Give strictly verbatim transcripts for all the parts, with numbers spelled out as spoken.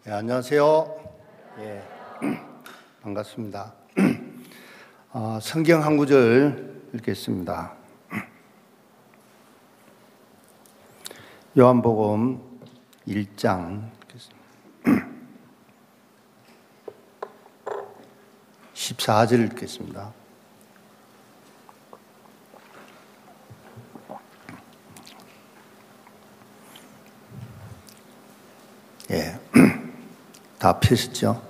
예, 안녕하세요. 예, 반갑습니다. 어, 성경 한 구절 읽겠습니다. 요한복음 일 장 십사 절 읽겠습니다. 예, 다 펴셨죠?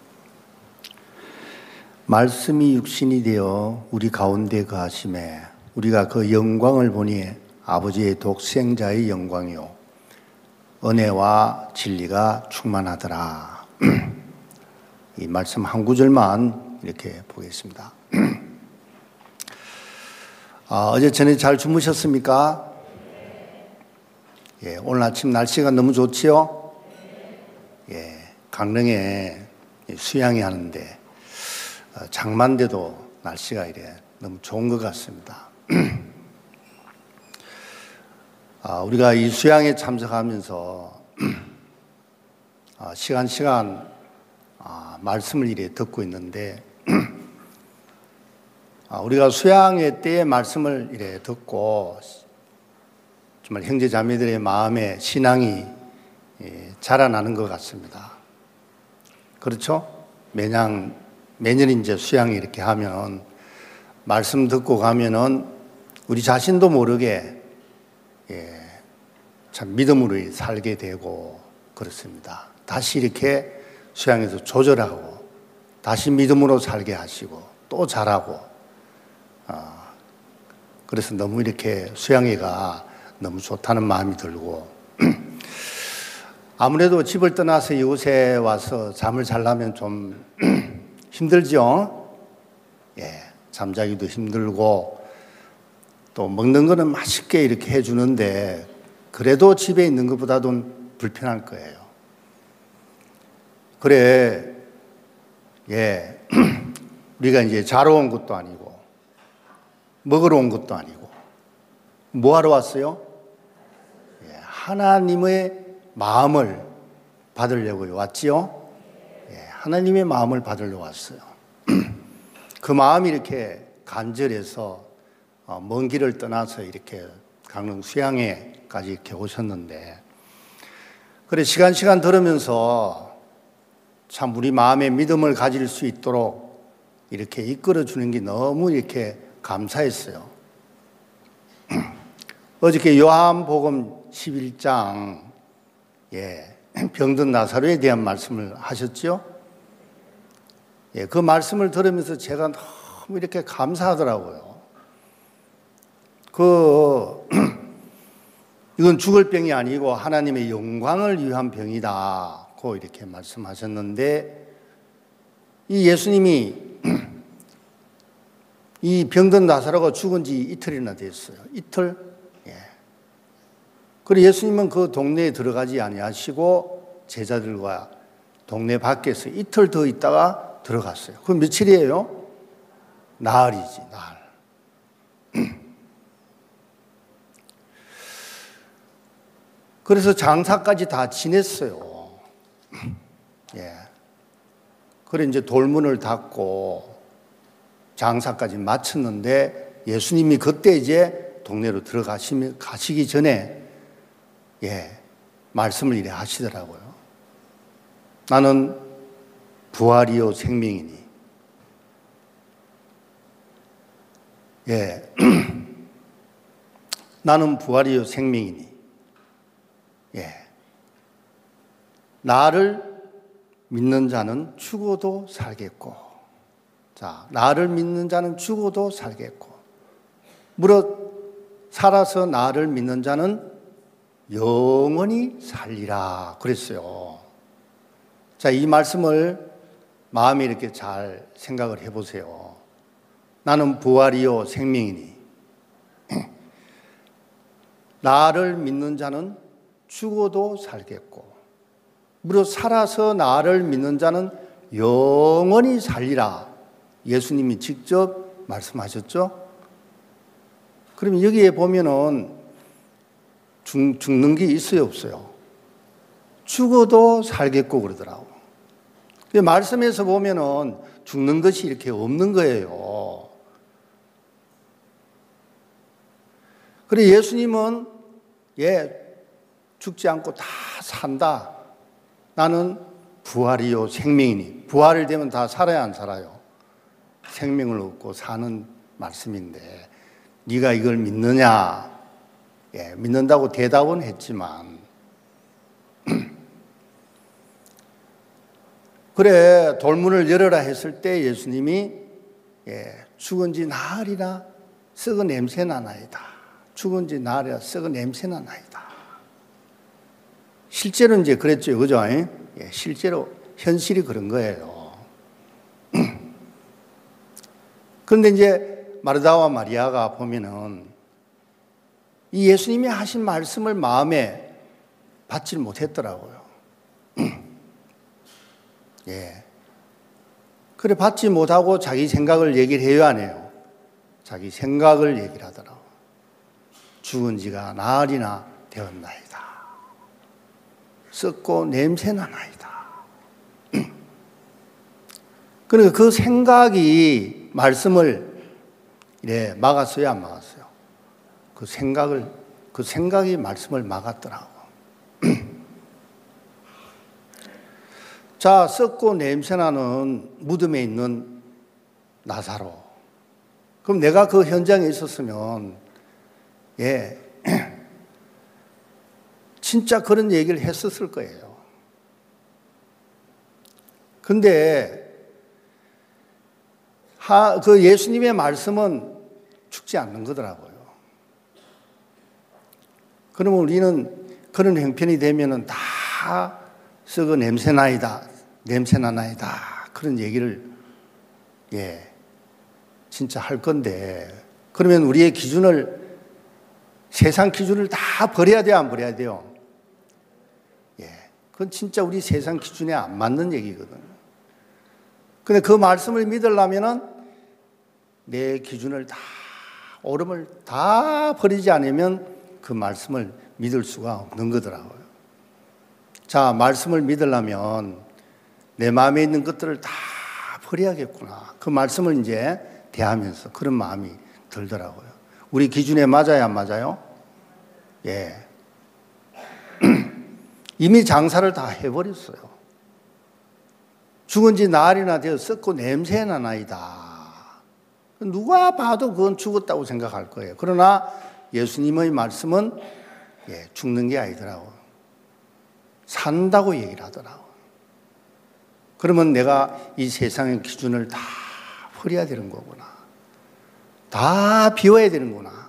말씀이 육신이 되어 우리 가운데 거하심에 우리가 그 영광을 보니 아버지의 독생자의 영광이요 은혜와 진리가 충만하더라. 이 말씀 한 구절만 이렇게 보겠습니다. 아, 어제 저녁 잘 주무셨습니까? 예, 오늘 아침 날씨가 너무 좋지요? 예, 강릉에 수양이 하는데 장만대도 날씨가 이래 너무 좋은 것 같습니다. 아, 우리가 이 수양에 참석하면서 아, 시간 시간 아, 말씀을 이래 듣고 있는데 아, 우리가 수양회 때의 말씀을 이래 듣고 정말 형제 자매들의 마음에 신앙이 예, 자라나는 것 같습니다. 그렇죠? 매년, 매년 이제 수양이 이렇게 하면, 말씀 듣고 가면은 우리 자신도 모르게, 예, 참 믿음으로 살게 되고, 그렇습니다. 다시 이렇게 수양에서 조절하고, 다시 믿음으로 살게 하시고, 또 잘하고, 어, 그래서 너무 이렇게 수양회가 너무 좋다는 마음이 들고, 아무래도 집을 떠나서 이곳에 와서 잠을 자려면 좀 힘들죠? 예, 잠자기도 힘들고 또 먹는 거는 맛있게 이렇게 해주는데 그래도 집에 있는 것보다도 불편할 거예요. 그래, 예, 우리가 이제 자러 온 것도 아니고 먹으러 온 것도 아니고 뭐 하러 왔어요? 예, 하나님의 마음을 받으려고 왔지요? 예, 하나님의 마음을 받으려고 왔어요. 그 마음이 이렇게 간절해서 어, 먼 길을 떠나서 이렇게 강릉 수양회까지 이렇게 오셨는데, 그래 시간 시간 들으면서 참 우리 마음의 믿음을 가질 수 있도록 이렇게 이끌어 주는 게 너무 이렇게 감사했어요. 어저께 요한복음 십일 장 예, 병든 나사로에 대한 말씀을 하셨죠? 예, 그 말씀을 들으면서 제가 너무 이렇게 감사하더라고요. 그, 이건 죽을 병이 아니고 하나님의 영광을 위한 병이다고 이렇게 말씀하셨는데, 이 예수님이 이 병든 나사로가 죽은 지 이틀이나 됐어요. 이틀? 그리고 예수님은 그 동네에 들어가지 아니하시고 제자들과 동네 밖에서 이틀 더 있다가 들어갔어요. 그 며칠이에요? 나흘이지, 나흘. 그래서 장사까지 다 지냈어요. 예. 그래 이제 돌문을 닫고 장사까지 마쳤는데 예수님이 그때 이제 동네로 들어가시 가시기 전에 예, 말씀을 이래 하시더라고요. 나는 부활이요 생명이니. 예, 나는 부활이요 생명이니. 예, 나를 믿는 자는 죽어도 살겠고, 자, 나를 믿는 자는 죽어도 살겠고, 무릇 살아서 나를 믿는 자는 영원히 살리라 그랬어요. 자, 이 말씀을 마음에 이렇게 잘 생각을 해보세요. 나는 부활이요 생명이니 나를 믿는 자는 죽어도 살겠고 무릇 살아서 나를 믿는 자는 영원히 살리라. 예수님이 직접 말씀하셨죠? 그럼 여기에 보면은 죽, 죽는 게 있어요, 없어요? 죽어도 살겠고 그러더라고. 말씀에서 보면은 죽는 것이 이렇게 없는 거예요. 그래 예수님은 예 죽지 않고 다 산다. 나는 부활이요 생명이니. 부활을 되면 다 살아야 안 살아요. 생명을 얻고 사는 말씀인데 네가 이걸 믿느냐? 예, 믿는다고 대답은 했지만 그래 돌문을 열어라 했을 때 예수님이 예, 죽은 지 나흘이나 썩은 냄새나 나이다. 죽은 지 나흘이나 썩은 냄새나 나이다. 실제로 이제 그랬죠. 그죠? 예, 실제로 현실이 그런 거예요. 그런데 이제 마르다와 마리아가 보면은 이 예수님이 하신 말씀을 마음에 받지 못했더라고요. 예. 그래, 받지 못하고 자기 생각을 얘기를 해요, 안 해요? 자기 생각을 얘기를 하더라고요. 죽은 지가 나흘이나 되었나이다. 썩고 냄새나 나이다. 그러니까 그 생각이 말씀을 예, 막았어요, 안 막았어요? 그 생각을, 그 생각이 말씀을 막았더라고. 자, 썩고 냄새나는 무덤에 있는 나사로. 그럼 내가 그 현장에 있었으면, 예, 진짜 그런 얘기를 했었을 거예요. 근데, 하, 그 예수님의 말씀은 죽지 않는 거더라고요. 그러면 우리는 그런 형편이 되면은 다 썩어 냄새나이다, 냄새나나이다. 그런 얘기를, 예, 진짜 할 건데, 그러면 우리의 기준을, 세상 기준을 다 버려야 돼요, 안 버려야 돼요? 예, 그건 진짜 우리 세상 기준에 안 맞는 얘기거든요. 근데 그 말씀을 믿으려면은 내 기준을 다, 오름을 다 버리지 않으면 그 말씀을 믿을 수가 없는 거더라고요. 자, 말씀을 믿으려면 내 마음에 있는 것들을 다 버려야겠구나. 그 말씀을 이제 대하면서 그런 마음이 들더라고요. 우리 기준에 맞아야 안 맞아요? 예. 이미 장사를 다 해버렸어요. 죽은 지 나흘이나 되어 썩고 냄새나 나이다. 누가 봐도 그건 죽었다고 생각할 거예요. 그러나 예수님의 말씀은 예, 죽는 게 아니더라고요. 산다고 얘기를 하더라고요. 그러면 내가 이 세상의 기준을 다 버려야 되는 거구나. 다 비워야 되는구나.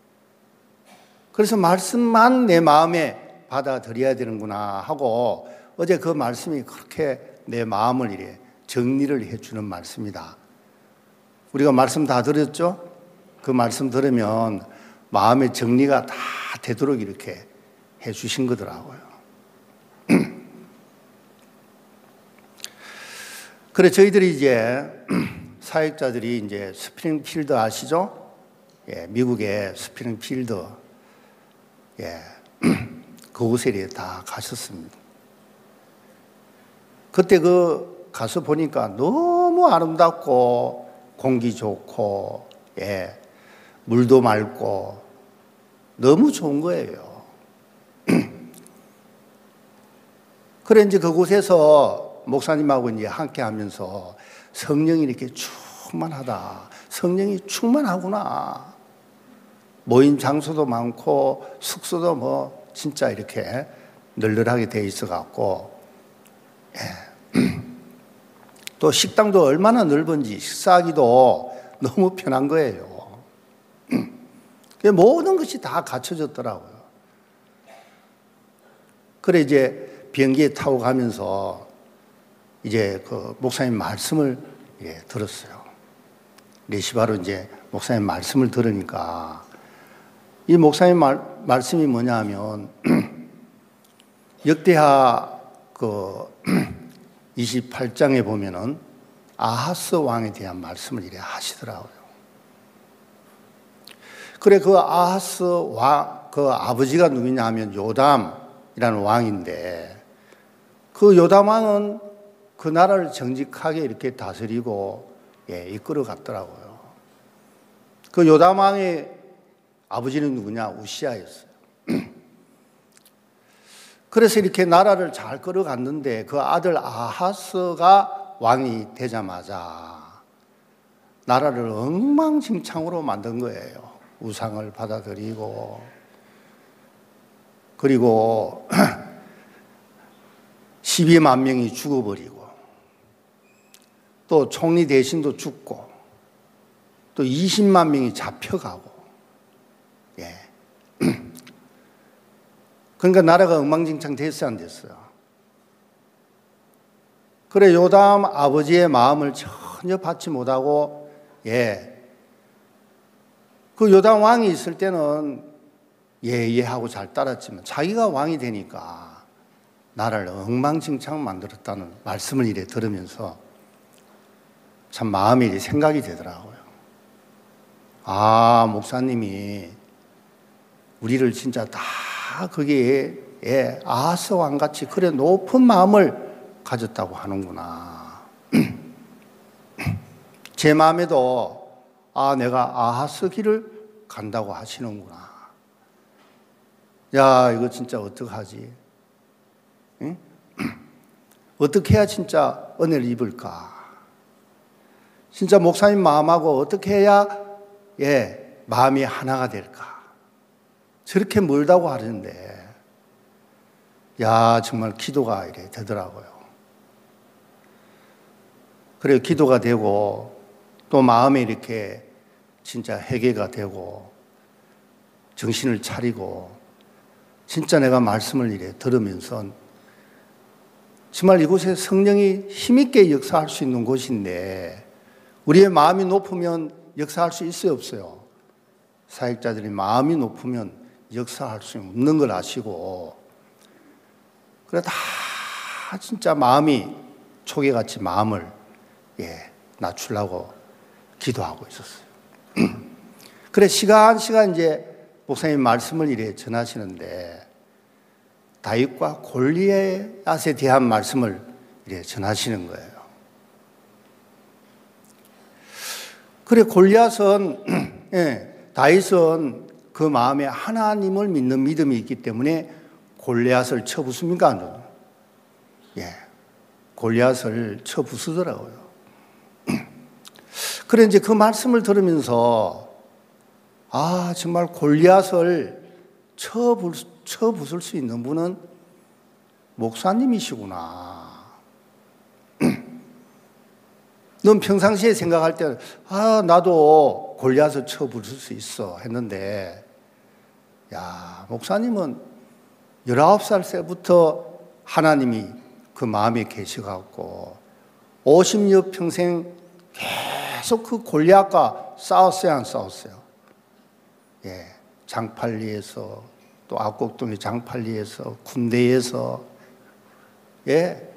그래서 말씀만 내 마음에 받아들여야 되는구나 하고 어제 그 말씀이 그렇게 내 마음을 이래 정리를 해주는 말씀이다. 우리가 말씀 다 들었죠? 그 말씀 들으면 마음의 정리가 다 되도록 이렇게 해주신 거더라고요. 그래, 저희들이 이제 사역자들이 이제 스프링필드 아시죠? 예, 미국의 스프링필드, 예, 그곳에 다 가셨습니다. 그때 그 가서 보니까 너무 아름답고 공기 좋고, 예, 물도 맑고 너무 좋은 거예요. 그래 이제 그곳에서 목사님하고 이제 함께 하면서 성령이 이렇게 충만하다. 성령이 충만하구나. 모임 장소도 많고 숙소도 뭐 진짜 이렇게 널널하게 돼 있어 갖고, 예. 또 식당도 얼마나 넓은지 식사하기도 너무 편한 거예요. 모든 것이 다 갖춰졌더라고요. 그래 이제 비행기에 타고 가면서 이제 그 목사님 말씀을 예, 들었어요. 레시바로 이제 목사님 말씀을 들으니까 이 목사님 말, 말씀이 뭐냐 하면 역대하 그 이십팔 장에 보면은 아하스 왕에 대한 말씀을 이래 하시더라고요. 그래, 그 아하스 왕, 그 아버지가 누구냐 하면 요담이라는 왕인데, 그 요담 왕은 그 나라를 정직하게 이렇게 다스리고 예, 이끌어 갔더라고요. 그 요담 왕의 아버지는 누구냐? 우시아였어요. 그래서 이렇게 나라를 잘 끌어갔는데 그 아들 아하스가 왕이 되자마자 나라를 엉망진창으로 만든 거예요. 우상을 받아들이고 그리고 십이만 명이 죽어버리고 또 총리 대신도 죽고 또 이십만 명이 잡혀가고 예. 그러니까 나라가 엉망진창 됐어요, 안 됐어요? 그래 요담 아버지의 마음을 전혀 받지 못하고 예. 그 요담 왕이 있을 때는 예예하고 잘 따랐지만 자기가 왕이 되니까 나라를 엉망진창 만들었다는 말씀을 이래 들으면서 참 마음이 생각이 되더라고요. 아, 목사님이 우리를 진짜 다 거기에 예, 아하스 왕같이 그래 높은 마음을 가졌다고 하는구나. 제 마음에도 아, 내가 아하스 길을 간다고 하시는구나. 야, 이거 진짜 어떡하지? 응? 어떻게 해야 진짜 은혜를 입을까? 진짜 목사님 마음하고 어떻게 해야 예, 마음이 하나가 될까? 저렇게 멀다고 하는데 야, 정말 기도가 이래 되더라고요. 그래 기도가 되고 또 마음에 이렇게 진짜 회개가 되고 정신을 차리고 진짜 내가 말씀을 이래 들으면서 정말 이곳에 성령이 힘있게 역사할 수 있는 곳인데 우리의 마음이 높으면 역사할 수 있어요, 없어요? 사역자들이 마음이 높으면 역사할 수 없는 걸 아시고 그래 다 진짜 마음이 초계같이 마음을 예, 낮추려고 기도하고 있었어요. 그래 시간 시간 이제 목사님 말씀을 이래 전하시는데 다윗과 골리앗에 대한 말씀을 이래 전하시는 거예요. 그래 골리앗은 예, 다윗은 그 마음에 하나님을 믿는 믿음이 있기 때문에 골리앗을 쳐부숩니까? 예, 골리앗을 쳐부수더라고요. 그래 이제 그 말씀을 들으면서 아 정말 골리앗을 쳐부, 쳐부술 수 있는 분은 목사님이시구나. 넌 평상시에 생각할 때는 아 나도 골리앗을 쳐부술 수 있어 했는데 야 목사님은 열아홉 살 때부터 하나님이 그 마음에 계셔갖고 오십여 평생 계속 그 골리앗과 싸웠어요, 안 싸웠어요? 예, 장팔리에서 또 압곡동의 장팔리에서 군대에서 예.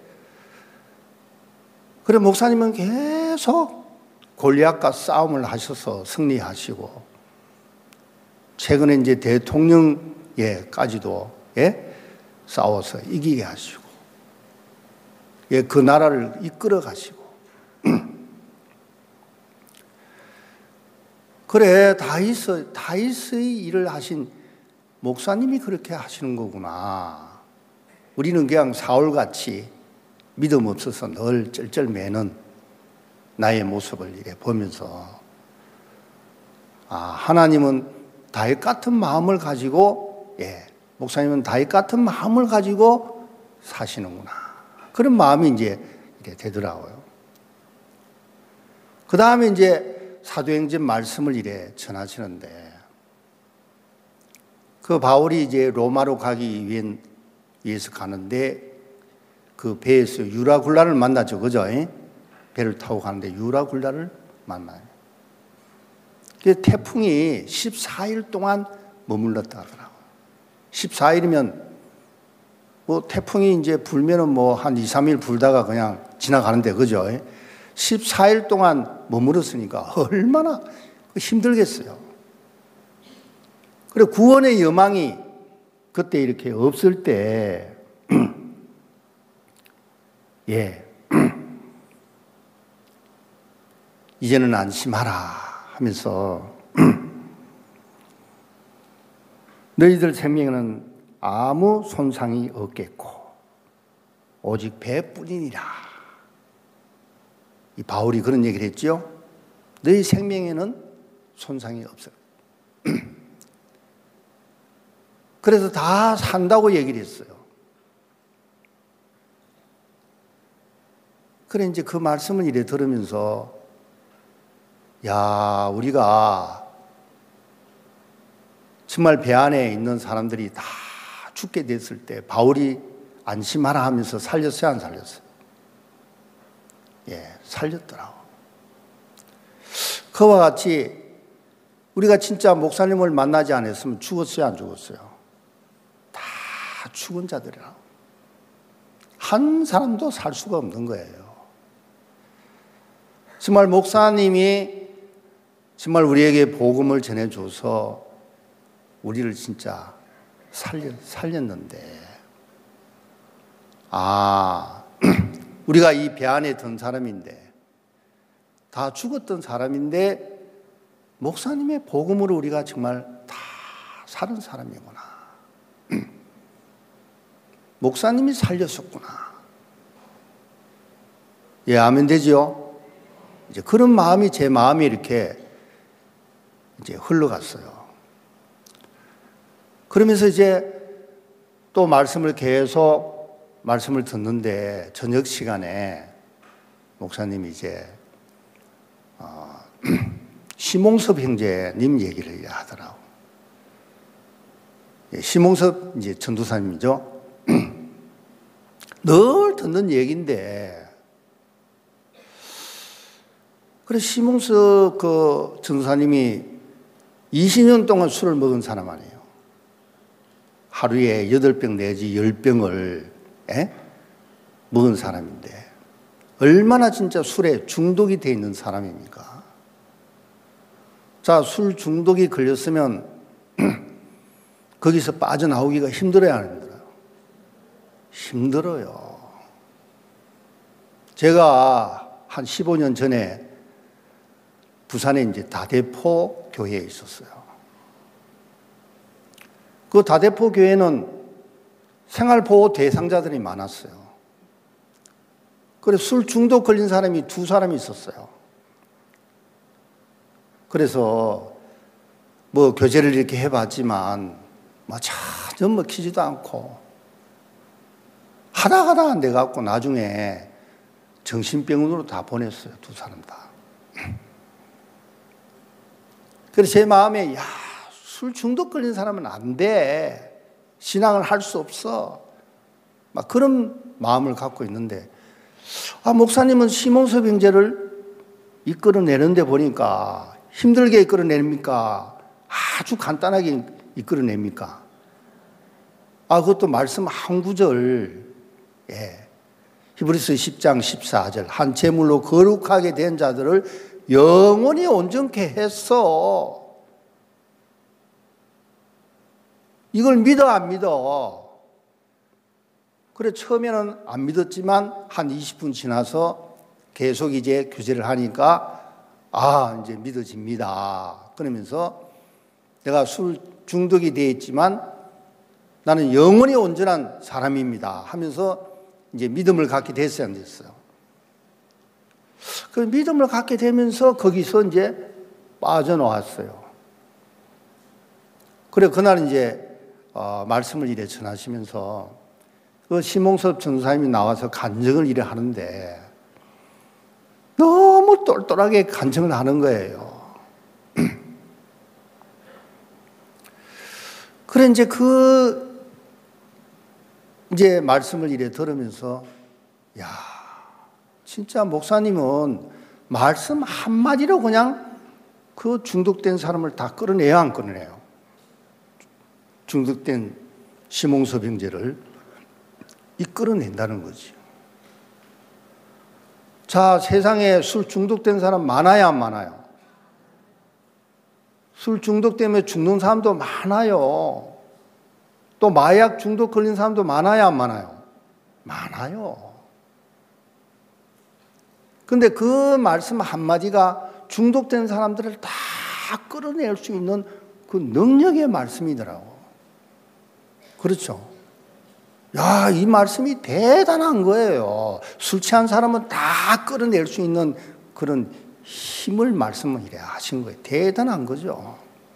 그래 목사님은 계속 골리앗과 싸움을 하셔서 승리하시고 최근에 이제 대통령에까지도 예, 싸워서 이기게 하시고 예, 그 나라를 이끌어 가시고 그래 다윗의, 다윗의 일을 하신 목사님이 그렇게 하시는 거구나. 우리는 그냥 사울같이 믿음 없어서 늘 쩔쩔매는 나의 모습을 이래 보면서 아 하나님은 다윗 같은 마음을 가지고 예 목사님은 다윗 같은 마음을 가지고 사시는구나. 그런 마음이 이제 이렇게 되더라고요. 그 다음에 이제 사도행전 말씀을 이래 전하시는데 그 바울이 이제 로마로 가기 위해서 가는데 그 배에서 유라굴라를 만나죠. 그죠? 배를 타고 가는데 유라굴라를 만나요. 그 태풍이 십사 일 동안 머물렀다 하더라고요. 십사 일이면 뭐 태풍이 이제 불면은 뭐 한 이, 삼 일 불다가 그냥 지나가는데 그죠? 십사 일 동안 머물렀으니까 얼마나 힘들겠어요. 그래 구원의 여망이 그때 이렇게 없을 때 예. 이제는 안심하라 하면서 너희들 생명에는 아무 손상이 없겠고 오직 배뿐이니라. 이 바울이 그런 얘기를 했죠. 너희 생명에는 손상이 없어요. 그래서 다 산다고 얘기를 했어요. 그래 이제 그 말씀을 이래 들으면서 야, 우리가 정말 배 안에 있는 사람들이 다 죽게 됐을 때 바울이 안심하라 하면서 살렸어요, 안 살렸어요? 예, 살렸더라고. 그와 같이 우리가 진짜 목사님을 만나지 않았으면 죽었어요, 안 죽었어요? 다 죽은 자들이라고. 한 사람도 살 수가 없는 거예요. 정말 목사님이 정말 우리에게 복음을 전해줘서 우리를 진짜 살려, 살렸는데, 아, 우리가 이 배 안에 든 사람인데, 다 죽었던 사람인데, 목사님의 복음으로 우리가 정말 다 살은 사람이구나. 목사님이 살렸었구나. 예, 아멘 되지요? 이제 그런 마음이 제 마음이 이렇게 이제 흘러갔어요. 그러면서 이제 또 말씀을 계속 말씀을 듣는데 저녁 시간에 목사님이 이제 어, 심홍섭 형제님 얘기를 하더라고. 예, 심홍섭 이제 전도사님이죠. 늘 듣는 얘기인데, 그래 심홍섭 그 전도사님이 이십 년 동안 술을 먹은 사람 아니에요. 하루에 여덟 병 내지 열 병을 에? 먹은 사람인데 얼마나 진짜 술에 중독이 돼 있는 사람입니까? 자, 술 중독이 걸렸으면 거기서 빠져나오기가 힘들어야 안 힘들어요? 힘들어요. 제가 한 십오 년 전에 부산에 이제 다대포 교회에 있었어요. 그 다대포 교회는 생활보호 대상자들이 많았어요. 그래서 술 중독 걸린 사람이 두 사람이 있었어요. 그래서 뭐 교제를 이렇게 해봤지만 뭐 전혀 먹히지도 않고 하다 하다 안 돼갖고 나중에 정신병원으로 다 보냈어요. 두 사람 다. 그래서 제 마음에 야, 술 중독 걸린 사람은 안 돼. 신앙을 할 수 없어. 막 그런 마음을 갖고 있는데, 아, 목사님은 심홍섭 형제를 이끌어내는데 보니까 힘들게 이끌어냅니까? 아주 간단하게 이끌어냅니까? 아, 그것도 말씀 한 구절, 예. 히브리서 십 장 십사 절. 한 제물로 거룩하게 된 자들을 영원히 온전케 했어. 이걸 믿어, 안 믿어? 그래, 처음에는 안 믿었지만 한 이십 분 지나서 계속 이제 교제를 하니까 아, 이제 믿어집니다. 그러면서 내가 술 중독이 되어 있지만 나는 영원히 온전한 사람입니다 하면서 이제 믿음을 갖게 됐어요, 안 됐어요? 그 믿음을 갖게 되면서 거기서 이제 빠져나왔어요. 그래, 그날 이제 어, 말씀을 이래 전하시면서 그 심홍섭 전사님이 나와서 간증을 이래 하는데 너무 똘똘하게 간증을 하는 거예요. 그래, 이제 그, 이제 말씀을 이래 들으면서, 야, 진짜 목사님은 말씀 한마디로 그냥 그 중독된 사람을 다 끌어내야 안 끌어내요? 중독된 심홍섭 형제를 이끌어낸다는 거지. 자, 세상에 술 중독된 사람 많아야 안 많아요? 술 중독 때문에 죽는 사람도 많아요. 또 마약 중독 걸린 사람도 많아야 안 많아요? 많아요. 근데 그 말씀 한마디가 중독된 사람들을 다 끌어낼 수 있는 그 능력의 말씀이더라고. 그렇죠? 야, 이 말씀이 대단한 거예요. 술 취한 사람은 다 끌어낼 수 있는 그런 힘을 말씀을 이래 하신 거예요. 대단한 거죠.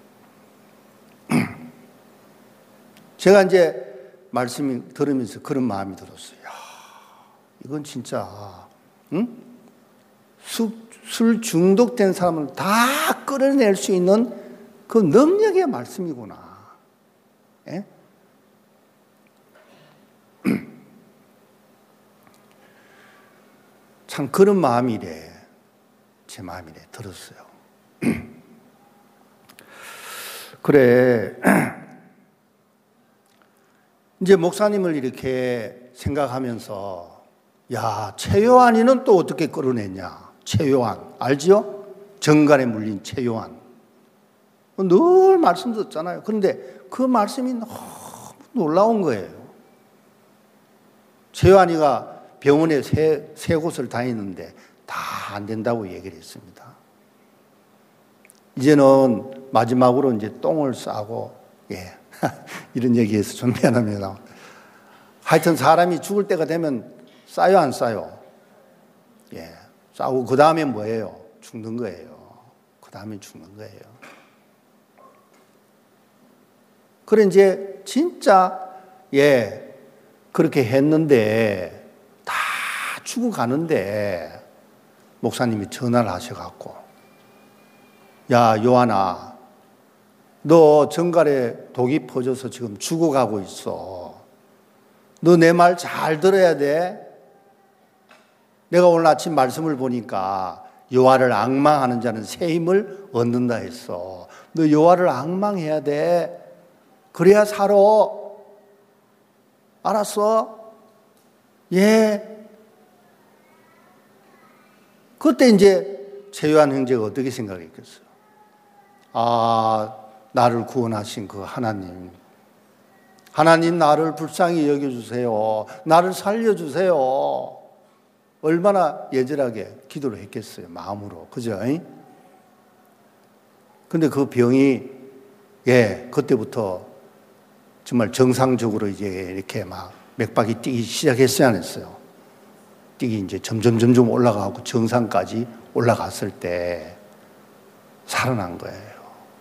제가 이제 말씀을 들으면서 그런 마음이 들었어요. 야, 이건 진짜, 응? 술, 술 중독된 사람을 다 끌어낼 수 있는 그 능력의 말씀이구나. 예? 참 그런 마음이래, 제 마음이래 들었어요. 그래, 이제 목사님을 이렇게 생각하면서, 야, 최요한이는 또 어떻게 끌어냈냐? 최요한 알지요? 정갈에 물린 최요한. 늘 말씀 듣잖아요. 그런데 그 말씀이 너무 놀라운 거예요. 최요한이가 병원에 세, 세 곳을 다니는데 다 안 된다고 얘기를 했습니다. 이제는 마지막으로 이제 똥을 싸고, 예. 이런 얘기해서 좀 미안합니다. 하여튼 사람이 죽을 때가 되면 싸요, 안 싸요? 예. 싸고 그 다음에 뭐예요? 죽는 거예요. 그 다음에 죽는 거예요. 그래, 이제 진짜, 예, 그렇게 했는데 다 죽어가는데 목사님이 전화를 하셔갖고, 야, 요한아, 너 정갈에 독이 퍼져서 지금 죽어가고 있어. 너 내 말 잘 들어야 돼. 내가 오늘 아침 말씀을 보니까 여호와를 앙망하는 자는 새 힘을 얻는다 했어. 너 여호와를 앙망해야 돼. 그래야 살아. 알았어? 예. 그때 이제 최요한 형제가 어떻게 생각했겠어요? 아, 나를 구원하신 그 하나님. 하나님, 나를 불쌍히 여겨주세요. 나를 살려주세요. 얼마나 예절하게 기도를 했겠어요. 마음으로. 그죠? 근데 그 병이, 예, 그때부터 정말 정상적으로 이제 이렇게 막 맥박이 뛰기 시작했어요, 안 했어요? 뛰기 이제 점점 점점 올라가고 정상까지 올라갔을 때 살아난 거예요.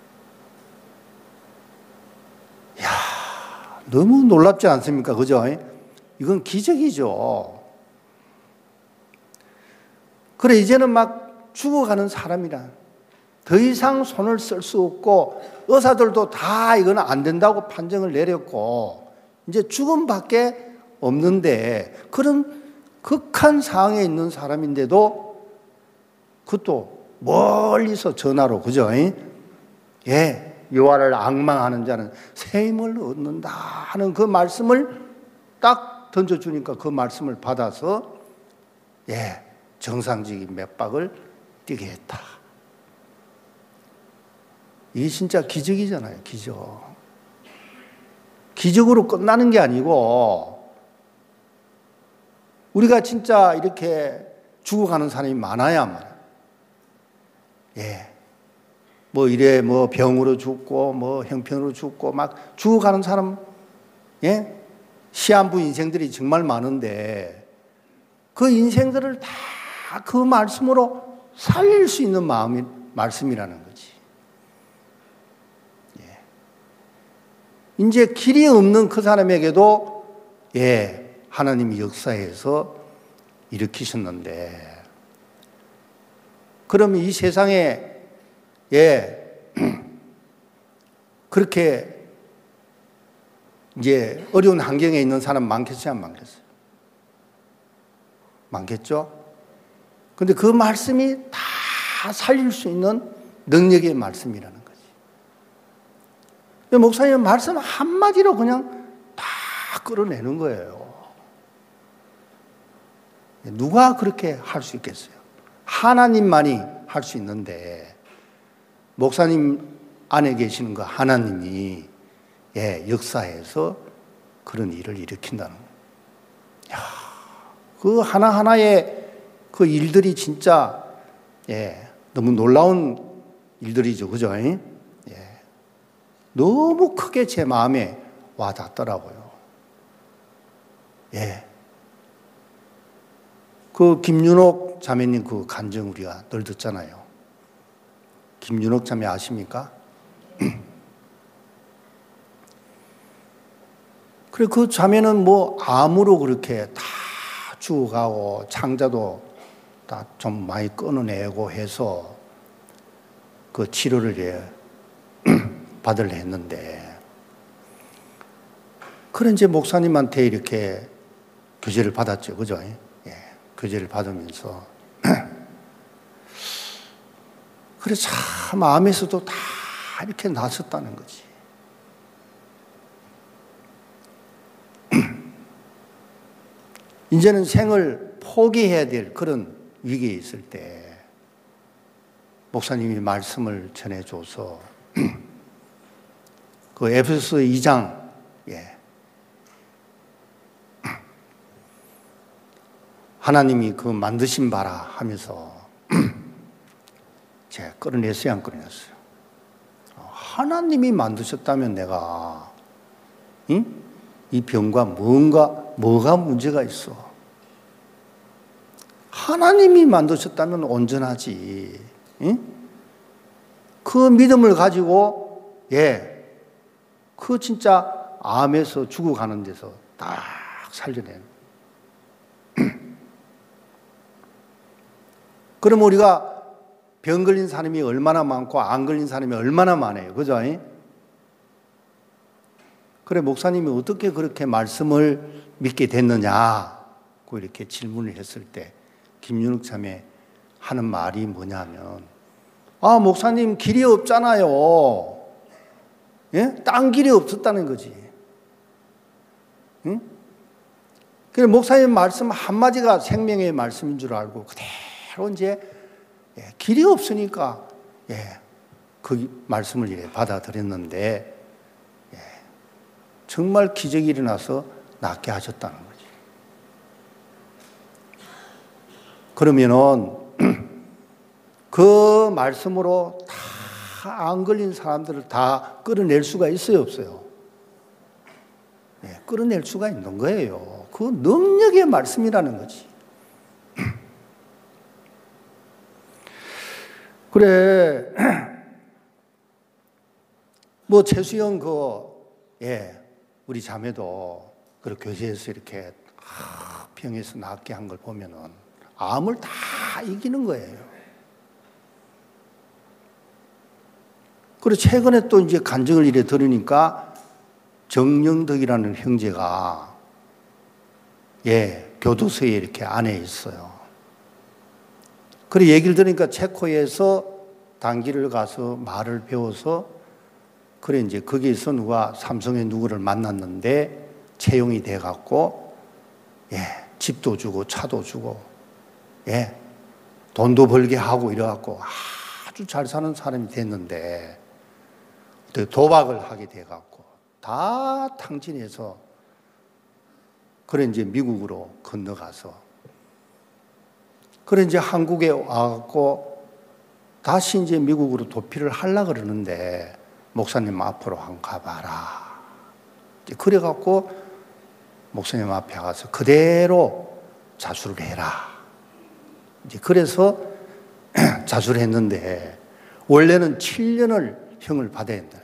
이야, 너무 놀랍지 않습니까? 그죠? 이건 기적이죠. 그래, 이제는 막 죽어가는 사람이라 더 이상 손을 쓸 수 없고, 의사들도 다 이건 안 된다고 판정을 내렸고, 이제 죽음밖에 없는데, 그런 극한 상황에 있는 사람인데도 그것도 멀리서 전화로, 그죠? 예, 여호와를 앙망하는 자는 새 힘을 얻는다 하는 그 말씀을 딱 던져주니까 그 말씀을 받아서, 예, 정상적인 맥박을 뛰게 했다. 이게 진짜 기적이잖아요, 기적. 기적으로 끝나는 게 아니고, 우리가 진짜 이렇게 죽어가는 사람이 많아야 말이야. 예. 뭐 이래, 뭐 병으로 죽고, 뭐 형편으로 죽고, 막 죽어가는 사람, 예? 시한부 인생들이 정말 많은데, 그 인생들을 다 그 말씀으로 살릴 수 있는 마음이, 말씀이라는 거지. 예. 이제 길이 없는 그 사람에게도, 예, 하나님이 역사해서 일으키셨는데, 그러면 이 세상에, 예, 그렇게 이제 어려운 환경에 있는 사람 많겠어요, 안 많겠어요? 많겠죠? 근데 그 말씀이 다 살릴 수 있는 능력의 말씀이라는 거지. 목사님 말씀 한마디로 그냥 다 끌어내는 거예요. 누가 그렇게 할 수 있겠어요? 하나님만이 할 수 있는데, 목사님 안에 계시는 그 하나님이, 예, 역사에서 그런 일을 일으킨다는 거예요. 야, 그 하나하나의 그 일들이 진짜 예, 너무 놀라운 일들이죠. 그죠? 예. 너무 크게 제 마음에 와 닿더라고요. 예. 그 김윤옥 자매님 그 간증 우리가 늘 듣잖아요. 김윤옥 자매 아십니까? 그래, 그 자매는 뭐 암으로 그렇게 다 죽어가고 창자도 다 좀 많이 끊어내고 해서 그 치료를 예, 받으려 했는데, 그래 이제 목사님한테 이렇게 교제를 받았죠. 그죠? 예, 교제를 받으면서. 그래 참 마음에서도 다 이렇게 나섰다는 거지. 이제는 생을 포기해야 될 그런 위기에 있을 때 목사님이 말씀을 전해줘서 그 에베소서 이 장 예. 하나님이 그 만드신 바라 하면서 제가 끌어냈어요, 안 끌어냈어요? 하나님이 만드셨다면 내가 응? 이 병과 뭔가 뭐가 문제가 있어? 하나님이 만드셨다면 온전하지. 응? 그 믿음을 가지고 예, 그 진짜 암에서 죽어가는 데서 딱 살려낸. 그럼 우리가 병 걸린 사람이 얼마나 많고 안 걸린 사람이 얼마나 많아요. 그죠? 그래, 목사님이 어떻게 그렇게 말씀을 믿게 됐느냐 고 이렇게 질문을 했을 때 김윤욱 자매 하는 말이 뭐냐면, 아, 목사님 길이 없잖아요. 예? 딴 길이 없었다는 거지. 응? 그래, 목사님 말씀 한마디가 생명의 말씀인 줄 알고 그대로 이제 예, 길이 없으니까 예, 그 말씀을 이렇게 받아들였는데 예, 정말 기적이 일어나서 낫게 하셨다는 거지. 그러면은 그 말씀으로 다 안 걸린 사람들을 다 끌어낼 수가 있어요, 없어요? 예, 끌어낼 수가 있는 거예요. 그 능력의 말씀이라는 거지. 그래, 뭐 최수영 그 예, 우리 자매도 그 교제에서 이렇게 병에서 낫게 한 걸 보면은 암을 다 이기는 거예요. 그리고 최근에 또 이제 간증을 이래 들으니까 정영덕이라는 형제가 예, 교도소에 이렇게 안에 있어요. 그래 얘기를 들으니까 체코에서 단기를 가서 말을 배워서 그래 이제 거기에서 누가 삼성의 누구를 만났는데 채용이 돼 갖고 예, 집도 주고 차도 주고 예, 돈도 벌게 하고 이래 갖고 아주 잘 사는 사람이 됐는데 도박을 하게 돼 갖고 다 탕진해서 그래 이제 미국으로 건너가서 그래 이제 한국에 와갖고 다시 이제 미국으로 도피를 하려고 그러는데 목사님 앞으로 한번 가봐라. 이제 그래갖고 목사님 앞에 가서 그대로 자수를 해라. 이제 그래서 자수를 했는데 원래는 칠 년을 형을 받아야 된다.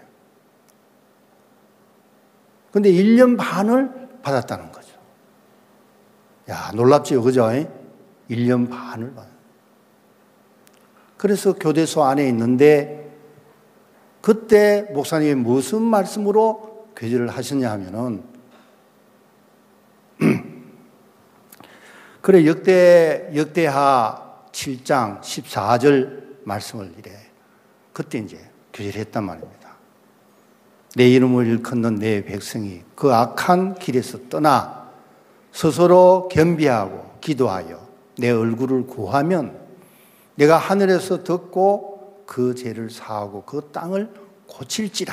근데 일 년 반을 받았다는 거죠. 야, 놀랍지요, 그죠? 일 년 반을 받았어요. 그래서 교대소 안에 있는데 그때 목사님이 무슨 말씀으로 교제를 하셨냐 하면은 그래 역대 역대하 칠 장 십사 절 말씀을 이래 그때 이제 교제를 했단 말입니다. 내 이름을 일컫는 내 백성이 그 악한 길에서 떠나 스스로 겸비하고 기도하여 내 얼굴을 구하면 내가 하늘에서 듣고 그 죄를 사하고 그 땅을 고칠지라.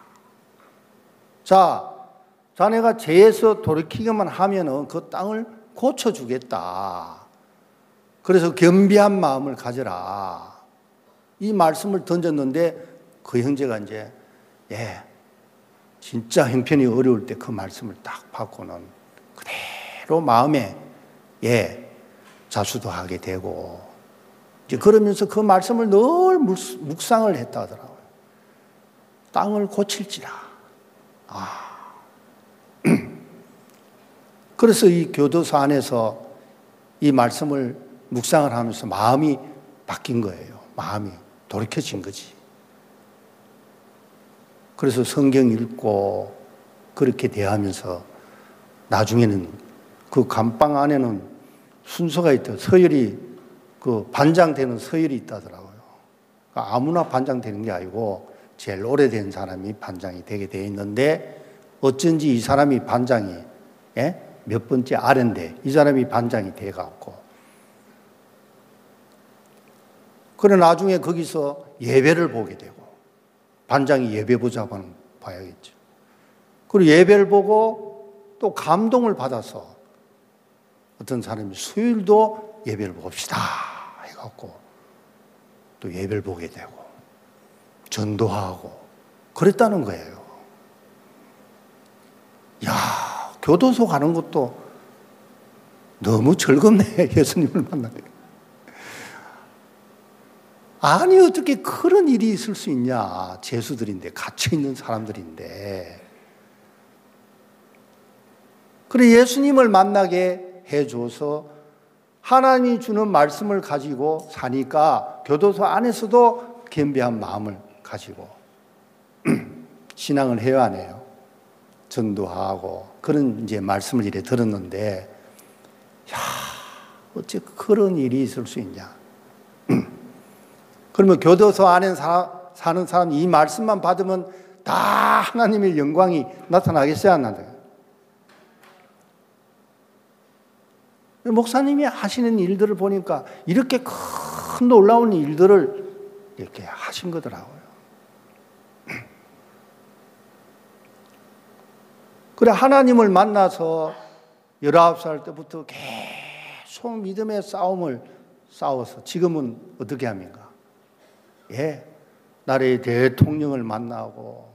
자, 자네가 죄에서 돌이키기만 하면은 그 땅을 고쳐주겠다. 그래서 겸비한 마음을 가져라. 이 말씀을 던졌는데 그 형제가 이제 예, 진짜 형편이 어려울 때 그 말씀을 딱 받고는 그대로 마음에 예, 자수도 하게 되고 이제 그러면서 그 말씀을 늘 묵상을 했다 하더라고요. 땅을 고칠지라. 아. 그래서 이 교도소 안에서 이 말씀을 묵상을 하면서 마음이 바뀐 거예요. 마음이 돌이켜진 거지. 그래서 성경 읽고 그렇게 대하면서 나중에는 그 감방 안에는 순서가 있다. 서열이 그 반장되는 서열이 있다더라고요. 그러니까 아무나 반장되는 게 아니고 제일 오래된 사람이 반장이 되게 돼 있는데 어쩐지 이 사람이 반장이 예? 몇 번째 아래인데 이 사람이 반장이 돼 갖고 그래 나중에 거기서 예배를 보게 되고 반장이 예배 보자고 하는 봐야겠죠. 그리고 예배를 보고 또 감동을 받아서 어떤 사람이 수요일도 예배를 봅시다 해갖고 또 예배를 보게 되고 전도하고 그랬다는 거예요. 야, 교도소 가는 것도 너무 즐겁네. 예수님을 만나면. 아니 어떻게 그런 일이 있을 수 있냐. 죄수들인데 갇혀있는 사람들인데. 그래 예수님을 만나게 해줘서 하나님이 주는 말씀을 가지고 사니까 교도소 안에서도 겸비한 마음을 가지고 신앙을 해야 하네요. 전도하고 그런 이제 말씀을 이래 들었는데 야 어째 그런 일이 있을 수 있냐. 그러면 교도소 안에 사, 사는 사람이 이 말씀만 받으면 다 하나님의 영광이 나타나겠어야 안 나요? 목사님이 하시는 일들을 보니까 이렇게 큰 놀라운 일들을 이렇게 하신 거더라고요. 그래 하나님을 만나서 열아홉 살 때부터 계속 믿음의 싸움을 싸워서 지금은 어떻게 합니까? 예, 나라의 대통령을 만나고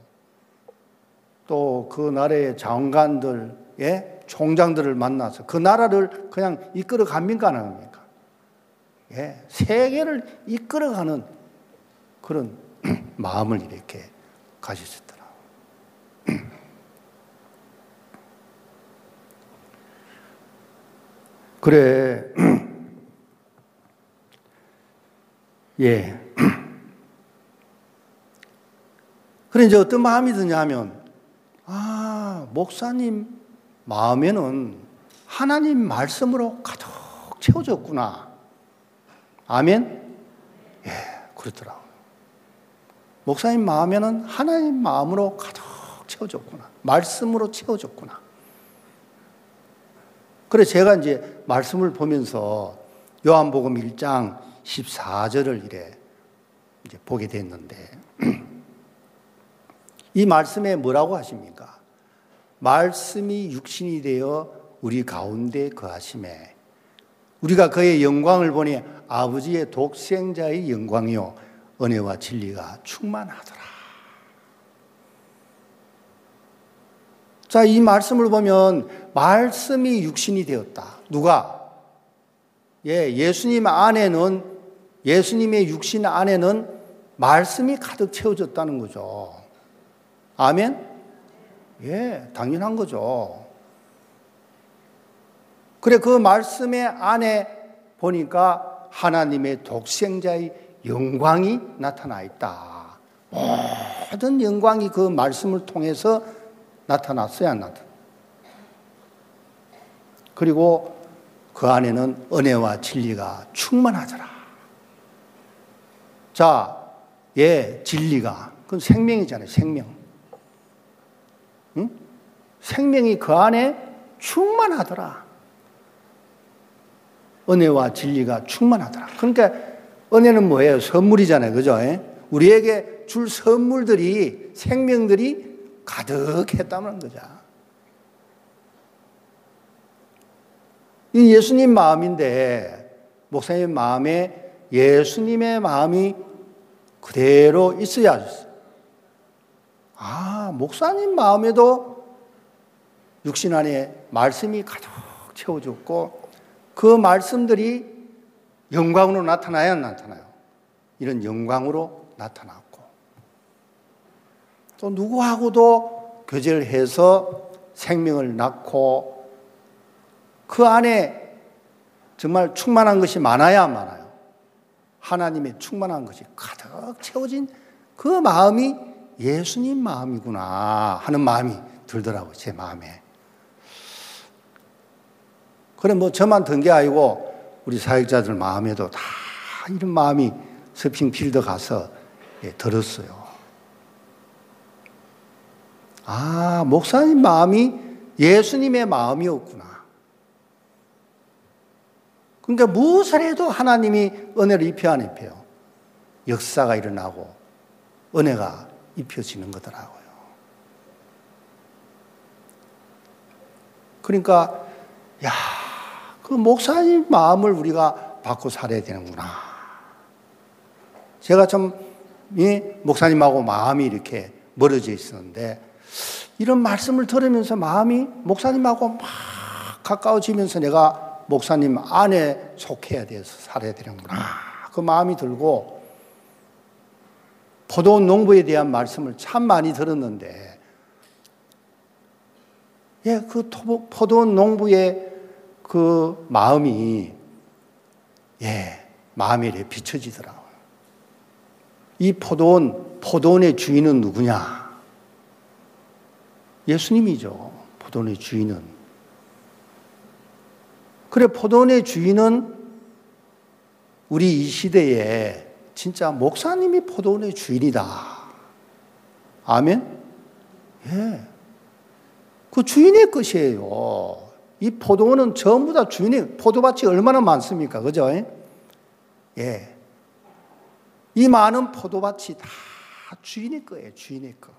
또 그 나라의 장관들, 예, 총장들을 만나서 그 나라를 그냥 이끌어 갑니까 안 합니까? 예, 세계를 이끌어가는 그런 마음을 이렇게 가지셨더라고요. 그래, 예. 그래, 이제 어떤 마음이 드냐 하면, 아, 목사님 마음에는 하나님 말씀으로 가득 채워졌구나. 아멘? 예, 그렇더라고요. 목사님 마음에는 하나님 마음으로 가득 채워졌구나. 말씀으로 채워졌구나. 그래, 제가 이제 말씀을 보면서 요한복음 일 장 십사 절을 이래 이제 보게 됐는데, 이 말씀에 뭐라고 하십니까? 말씀이 육신이 되어 우리 가운데 거하심에 우리가 그의 영광을 보니 아버지의 독생자의 영광이요 은혜와 진리가 충만하더라. 자, 이 말씀을 보면 말씀이 육신이 되었다. 누가? 예, 예수님 안에는 예수님의 육신 안에는 말씀이 가득 채워졌다는 거죠. 아멘? 예, 당연한 거죠. 그래, 그 말씀의 안에 보니까 하나님의 독생자의 영광이 나타나 있다. 모든 영광이 그 말씀을 통해서 나타났어야 안 나타. 그리고 그 안에는 은혜와 진리가 충만하더라. 자, 예, 진리가 그건 생명이잖아요. 생명. 응? 생명이 그 안에 충만하더라. 은혜와 진리가 충만하더라. 그러니까 은혜는 뭐예요? 선물이잖아요. 그죠? 우리에게 줄 선물들이, 생명들이 가득했다는 거죠. 이 예수님 마음인데 목사님 마음에 예수님의 마음이 그대로 있어야 했어요. 아, 목사님 마음에도 육신 안에 말씀이 가득 채워졌고 그 말씀들이 영광으로 나타나야 나타나요. 이런 영광으로 나타났고 또 누구하고도 교제해서 생명을 낳고 그 안에 정말 충만한 것이 많아야 많아요. 하나님의 충만한 것이 가득 채워진 그 마음이 예수님 마음이구나 하는 마음이 들더라고요. 제 마음에. 그래 뭐 저만 든 게 아니고 우리 사역자들 마음에도 다 이런 마음이 서핑필드 가서 예, 들었어요. 아, 목사님 마음이 예수님의 마음이었구나. 그러니까 무엇을 해도 하나님이 은혜를 입혀 안 입혀요. 역사가 일어나고 은혜가 입혀지는 거더라고요. 그러니까 야, 그 목사님 마음을 우리가 받고 살아야 되는구나. 제가 좀 이 목사님하고 마음이 이렇게 멀어져 있었는데 이런 말씀을 들으면서 마음이 목사님하고 막 가까워지면서 내가 목사님 안에 속해야 돼서 살아야 되는구나. 그 마음이 들고 포도원 농부에 대한 말씀을 참 많이 들었는데 예, 그 포도원 농부의 그 마음이 예, 마음에 비춰지더라고요. 이 포도원, 포도원의 주인은 누구냐? 예수님이죠. 포도원의 주인은. 그래, 포도원의 주인은 우리 이 시대에 진짜 목사님이 포도원의 주인이다. 아멘? 예. 그 주인의 것이에요. 이 포도원은 전부 다 주인의, 포도밭이 얼마나 많습니까? 그죠? 예. 이 많은 포도밭이 다 주인의 거예요. 주인의 거.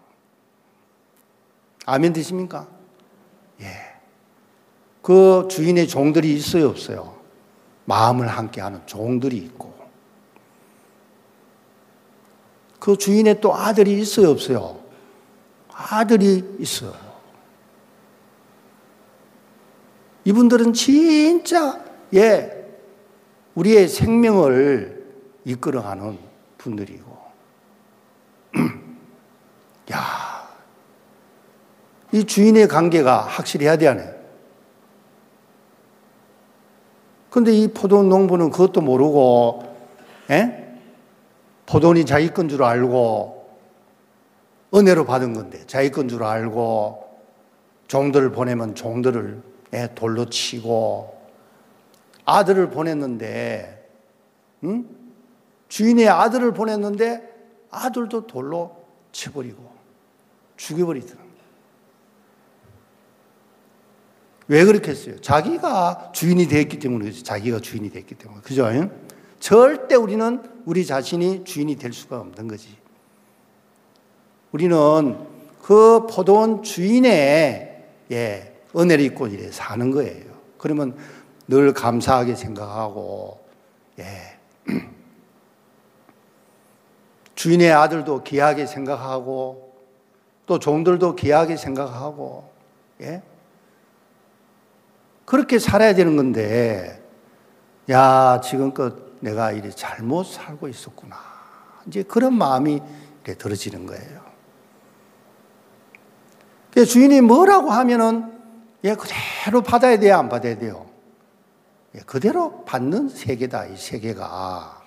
아멘 되십니까? 예. 그 주인의 종들이 있어요, 없어요? 마음을 함께하는 종들이 있고. 그 주인의 또 아들이 있어요, 없어요? 아들이 있어요. 이분들은 진짜, 예, 우리의 생명을 이끌어가는 분들이고. 야, 이 주인의 관계가 확실해야 되네. 근데 이 포도원 농부는 그것도 모르고, 예? 포도원이 자기 건 줄 알고, 은혜로 받은 건데, 자기 건 줄 알고, 종들을 보내면 종들을 예, 돌로 치고, 아들을 보냈는데, 응? 주인의 아들을 보냈는데, 아들도 돌로 쳐버리고, 죽여버리더랍니다. 왜 그렇게 했어요? 자기가 주인이 됐기 때문에 그렇죠. 자기가 주인이 됐기 때문에. 그죠? 절대 우리는 우리 자신이 주인이 될 수가 없는 거지. 우리는 그 포도원 주인의 예, 은혜를 입고 이래 사는 거예요. 그러면 늘 감사하게 생각하고, 예. 주인의 아들도 귀하게 생각하고, 또 종들도 귀하게 생각하고, 예. 그렇게 살아야 되는 건데, 야, 지금껏 내가 이래 잘못 살고 있었구나. 이제 그런 마음이 이렇게 들어지는 거예요. 그래서 주인이 뭐라고 하면은, 예, 그대로 받아야 돼요, 안 받아야 돼요? 예, 그대로 받는 세계다, 이 세계가.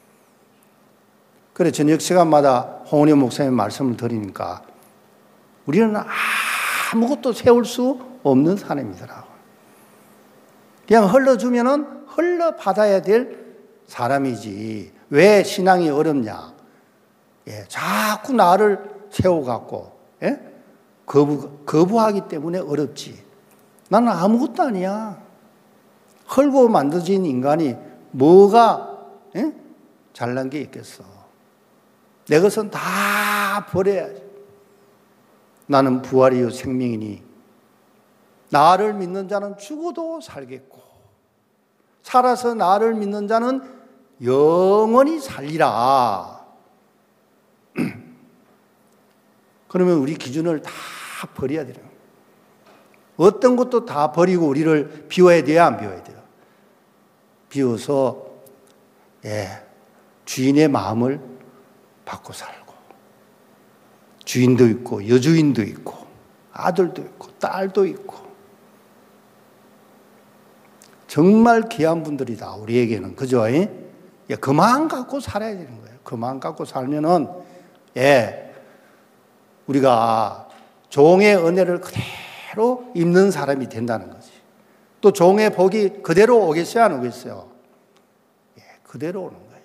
그래, 저녁 시간마다 홍은희 목사님 말씀을 드리니까, 우리는 아무것도 세울 수 없는 사람이더라고요. 그냥 흘러주면은 흘러받아야 될 사람이지. 왜 신앙이 어렵냐? 예, 자꾸 나를 세워갖고, 예? 거부, 거부하기 때문에 어렵지. 나는 아무것도 아니야. 헐고 만들어진 인간이 뭐가, 예? 잘난 게 있겠어. 내 것은 다 버려야지. 나는 부활이요 생명이니 나를 믿는 자는 죽어도 살겠고 살아서 나를 믿는 자는 영원히 살리라. 그러면 우리 기준을 다 버려야 돼요. 어떤 것도 다 버리고 우리를 비워야 돼요, 안 비워야 돼요? 비워서 예, 주인의 마음을 받고 살고, 주인도 있고 여주인도 있고 아들도 있고 딸도 있고 정말 귀한 분들이다 우리에게는. 그죠? 예, 그 마음 갖고 살아야 되는 거예요. 그 마음 갖고 살면은 예, 우리가 종의 은혜를 그대로 입는 사람이 된다는 거지. 또 종의 복이 그대로 오겠어요, 안 오겠어요? 예, 그대로 오는 거예요.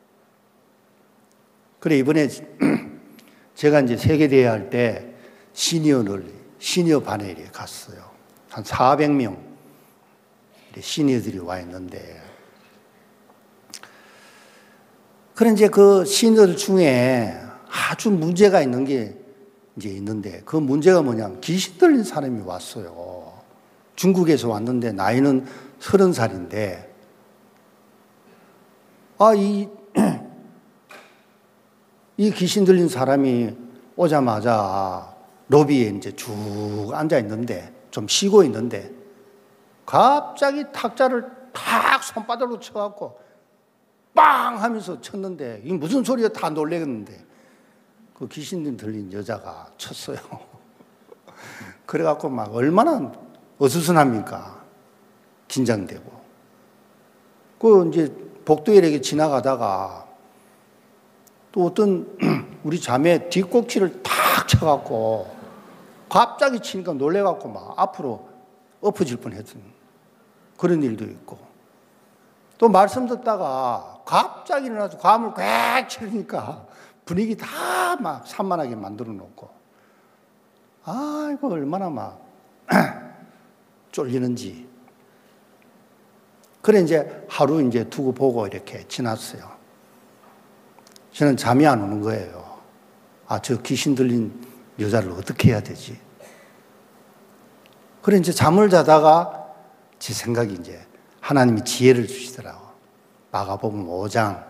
그래, 이번에 제가 이제 세계대회 할 때 시니어를, 시니어 반에 갔어요. 한 사백 명 시니어들이 와 있는데, 그래, 이제 그 시니어들 중에 아주 문제가 있는 게 이제 있는데, 그 문제가 뭐냐면 귀신 들린 사람이 왔어요. 중국에서 왔는데 나이는 서른 살인데, 아, 이, 이 귀신 들린 사람이 오자마자 로비에 이제 쭉 앉아 있는데, 좀 쉬고 있는데, 갑자기 탁자를 탁 손바닥으로 쳐갖고 빵 하면서 쳤는데, 이게 무슨 소리야? 다 놀래겠는데, 그 귀신 들린 여자가 쳤어요. 그래갖고 막 얼마나 어수선합니까? 긴장되고. 그 이제 복도에게 지나가다가 또 어떤 우리 자매 뒷꼭지를 탁 쳐갖고 갑자기 치니까 놀래갖고 막 앞으로 엎어질 뻔했던 그런 일도 있고, 또 말씀 듣다가 갑자기 일어나서 감을 꽥 치르니까 분위기 다 막 산만하게 만들어 놓고, 아, 이거 얼마나 막 쫄리는지. 그래, 이제 하루 이제 두고 보고 이렇게 지났어요. 저는 잠이 안 오는 거예요. 아, 저 귀신 들린 여자를 어떻게 해야 되지? 그래, 이제 잠을 자다가 제 생각이 이제 하나님이 지혜를 주시더라고. 마가복음 오 장,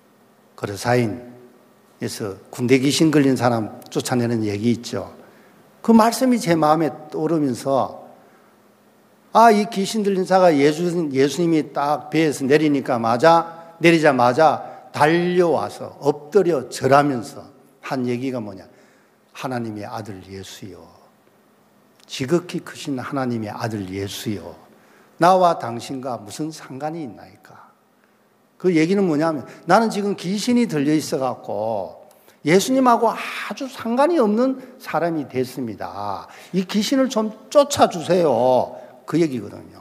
거르사인에서 군대 귀신 걸린 사람 쫓아내는 얘기 있죠. 그 말씀이 제 마음에 떠오르면서, 아, 이 귀신 들린 자가 예수, 예수님이 딱 배에서 내리니까 맞아, 내리자마자 달려와서 엎드려 절하면서 한 얘기가 뭐냐. 하나님의 아들 예수여, 지극히 크신 하나님의 아들 예수여, 나와 당신과 무슨 상관이 있나이까. 그 얘기는 뭐냐면, 나는 지금 귀신이 들려 있어갖고 예수님하고 아주 상관이 없는 사람이 됐습니다. 이 귀신을 좀 쫓아주세요. 그 얘기거든요.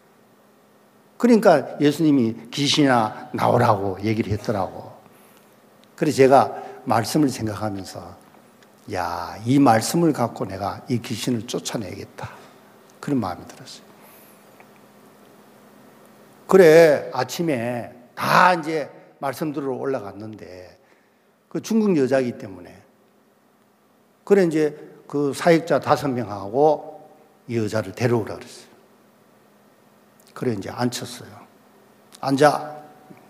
그러니까 예수님이 귀신아 나오라고 얘기를 했더라고. 그래서 제가 말씀을 생각하면서, 야, 이 말씀을 갖고 내가 이 귀신을 쫓아내야겠다, 그런 마음이 들었어요. 그래, 아침에 다 이제 말씀 들으러 올라갔는데, 그 중국 여자이기 때문에, 그래, 이제 그 사역자 다섯 명하고 이 여자를 데려오라 그랬어요. 그래, 이제 앉혔어요. 앉아.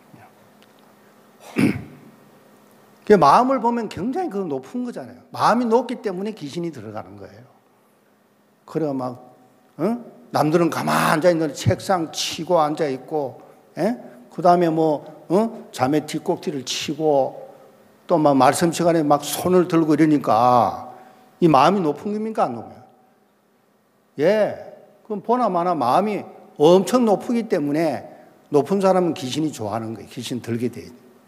그 마음을 보면 굉장히 그 높은 거잖아요. 마음이 높기 때문에 귀신이 들어가는 거예요. 그래, 막, 어? 남들은 가만히 앉아있는데 책상 치고 앉아있고, 그 다음에 뭐, 어? 자매 뒷꼭지를 치고, 또 막 말씀 시간에 막 손을 들고 이러니까, 이 마음이 높은 겁니까? 안 높아요? 예. 그럼 보나마나 마음이 엄청 높기 때문에 높은 사람은 귀신이 좋아하는 거예요. 귀신 들게 돼.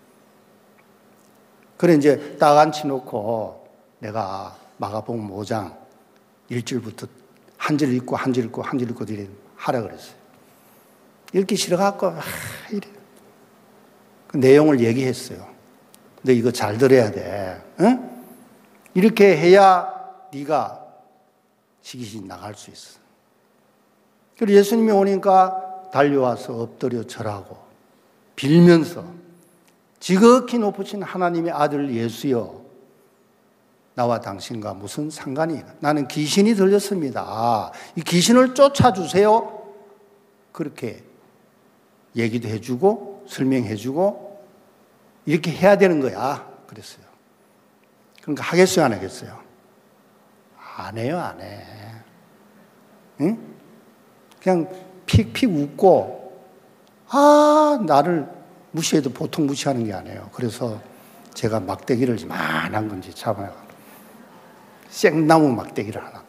그래, 이제 딱 앉혀놓고 내가 마가복음 오 장 일 절부터 한 절 읽고 한 절 읽고 한 절 읽고 이래 하라 그랬어요. 읽기 싫어갖고 아, 이래. 그 내용을 얘기했어요. 너 이거 잘 들어야 돼. 응? 이렇게 해야 네가 지귀신 나갈 수 있어. 그리고 예수님이 오니까 달려와서 엎드려 절하고 빌면서, 지극히 높으신 하나님의 아들 예수여, 나와 당신과 무슨 상관이, 나는 귀신이 들렸습니다. 이 귀신을 쫓아주세요. 그렇게 얘기도 해주고 설명해주고 이렇게 해야 되는 거야. 그랬어요. 그러니까 하겠어요, 안 하겠어요? 안 해요, 안 해. 응? 그냥 픽픽 웃고, 아, 나를 무시해도 보통 무시하는 게 아니에요. 그래서 제가 막대기를 이만한 건지 잡아요. 생나무 막대기를 하나.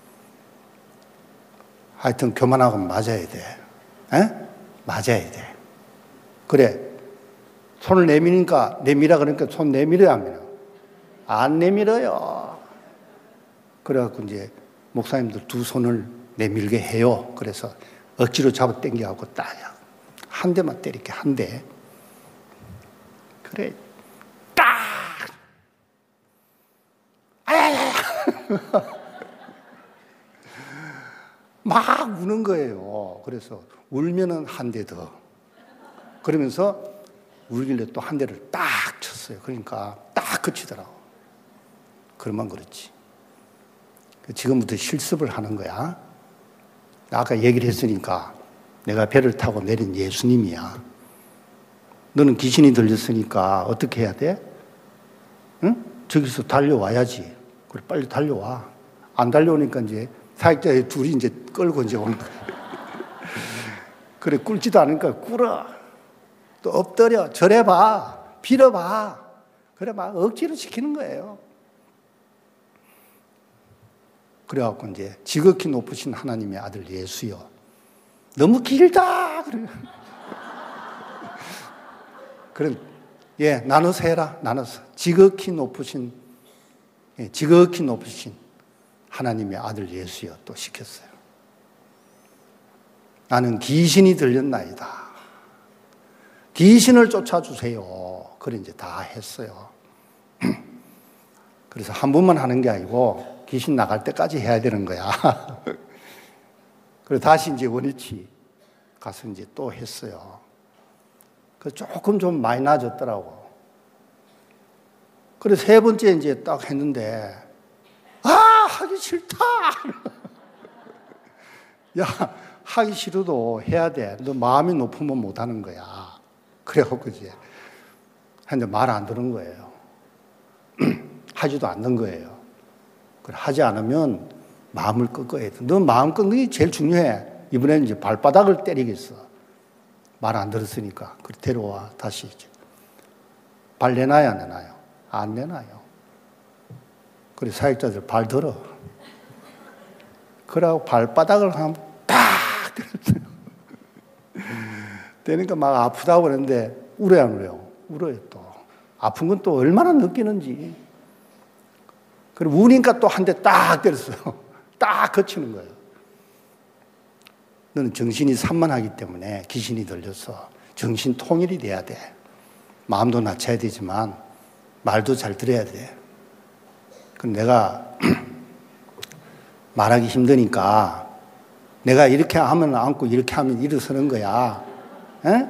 하여튼 교만하고 맞아야 돼. 에? 맞아야 돼. 그래. 손을 내미니까, 내밀어 그러니까 손 내밀어야 합니다. 안 내밀어요. 그래갖고 이제 목사님들 두 손을 내밀게 해요. 그래서 억지로 잡아 당겨갖고 딱 한 대만 때릴게, 한 대. 그래. 딱! 아야야야! 막 우는 거예요. 그래서 울면은 한 대 더. 그러면서 울길래 또 한 대를 딱 쳤어요. 그러니까 딱 그치더라고. 그러면 그렇지. 지금부터 실습을 하는 거야. 아까 얘기를 했으니까 내가 배를 타고 내린 예수님이야. 너는 귀신이 들렸으니까 어떻게 해야 돼? 응? 저기서 달려와야지. 그래, 빨리 달려와. 안 달려오니까 이제 사역자 둘이 이제 끌고 이제 오는 거야. 그래, 꿇지도 않으니까 꿇어. 또 엎드려. 절해봐. 빌어봐. 그래, 막 억지로 시키는 거예요. 그래갖고 이제 지극히 높으신 하나님의 아들 예수여. 너무 길다. 그래. 그럼, 예, 나눠서 해라. 나눠서. 지극히 높으신, 예, 지극히 높으신 하나님의 아들 예수여 또 시켰어요. 나는 귀신이 들렸나이다. 귀신을 쫓아주세요. 그래 이제 다 했어요. 그래서 한 번만 하는 게 아니고 귀신 나갈 때까지 해야 되는 거야. 그래서 다시 이제 원위치 가서 이제 또 했어요. 그 조금 좀 많이 나아졌더라고. 그래서 세 번째 이제 딱 했는데, 아, 하기 싫다! 야, 하기 싫어도 해야 돼. 너 마음이 높으면 못 하는 거야. 그래갖고 이제, 근데 말 안 듣는 거예요. 하지도 않는 거예요. 그래, 하지 않으면 마음을 꺾어야 돼. 너 마음 꺾는 게 제일 중요해. 이번에는 이제 발바닥을 때리겠어. 말 안 들었으니까. 그래, 데려와. 다시 이제. 발 내놔야 안 내놔요? 안 내놔요. 그래, 사역자들 발 들어. 그러고 발바닥을 한 딱 때렸어요. 때리니까 막 아프다고 그랬는데, 울어야 안 울어요? 울어요, 또. 아픈 건 또 얼마나 느끼는지. 그리고 우니까 또 한 대 딱 때렸어요. 딱 거치는 거예요. 너는 정신이 산만하기 때문에 귀신이 들려서 정신 통일이 돼야 돼. 마음도 낮춰야 되지만 말도 잘 들어야 돼. 그럼 내가 말하기 힘드니까 내가 이렇게 하면 앉고 이렇게 하면 일어서는 거야. 에?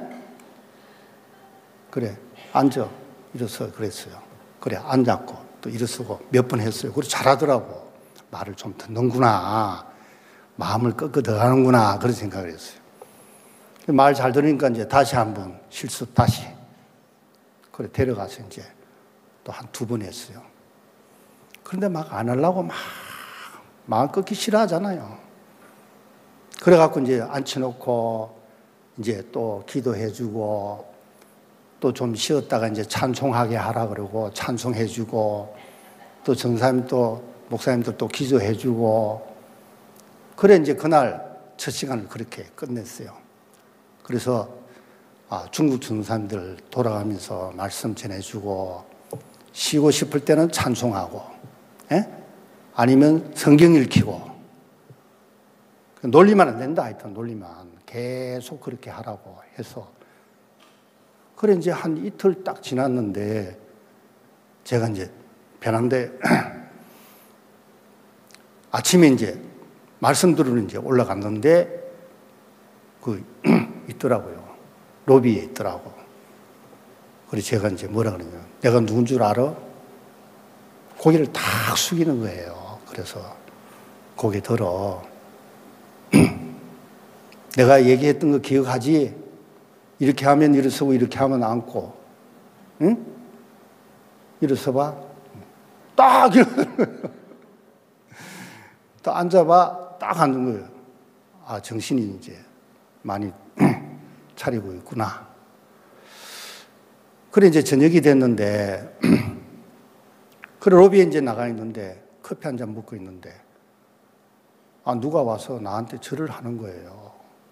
그래, 앉아. 일어서 그랬어요. 그래, 앉았고 또 일어서고 몇 번 했어요. 그래, 잘하더라고. 말을 좀 듣는구나. 마음을 꺾어 들어가는구나. 그런 생각을 했어요. 말 잘 들으니까 이제 다시 한번 실습 다시. 그래, 데려가서 이제 또 한 두 번 했어요. 그런데 막 안 하려고 막 마음 꺾기 싫어하잖아요. 그래갖고 이제 앉혀놓고 이제 또 기도해주고 또 좀 쉬었다가 이제 찬송하게 하라 그러고 찬송해주고 또 전사님 또 목사님들 또 기도해주고 그래 이제 그날 첫 시간을 그렇게 끝냈어요. 그래서 아, 중국 전사님들 돌아가면서 말씀 전해주고 쉬고 싶을 때는 찬송하고 에? 아니면 성경 읽히고 놀리면 안 된다 하여튼 놀리면 계속 그렇게 하라고 해서 그래 이제 한 이틀 딱 지났는데 제가 이제 변한데 아침에 이제 말씀 들으러 이제 올라갔는데 그 있더라고요. 로비에 있더라고. 그래서 제가 이제 뭐라 그러냐면 내가 누군 줄 알아? 고개를 탁 숙이는 거예요. 그래서 고개 들어. 내가 얘기했던 거 기억하지? 이렇게 하면 일어서고 이렇게 하면 앉고, 응? 일어서봐. 딱 또 앉아봐. 딱 앉는 거예요. 아, 정신이 이제 많이 차리고 있구나. 그래 이제 저녁이 됐는데 그래 로비에 이제 나가 있는데 커피 한 잔 먹고 있는데 아 누가 와서 나한테 절을 하는 거예요.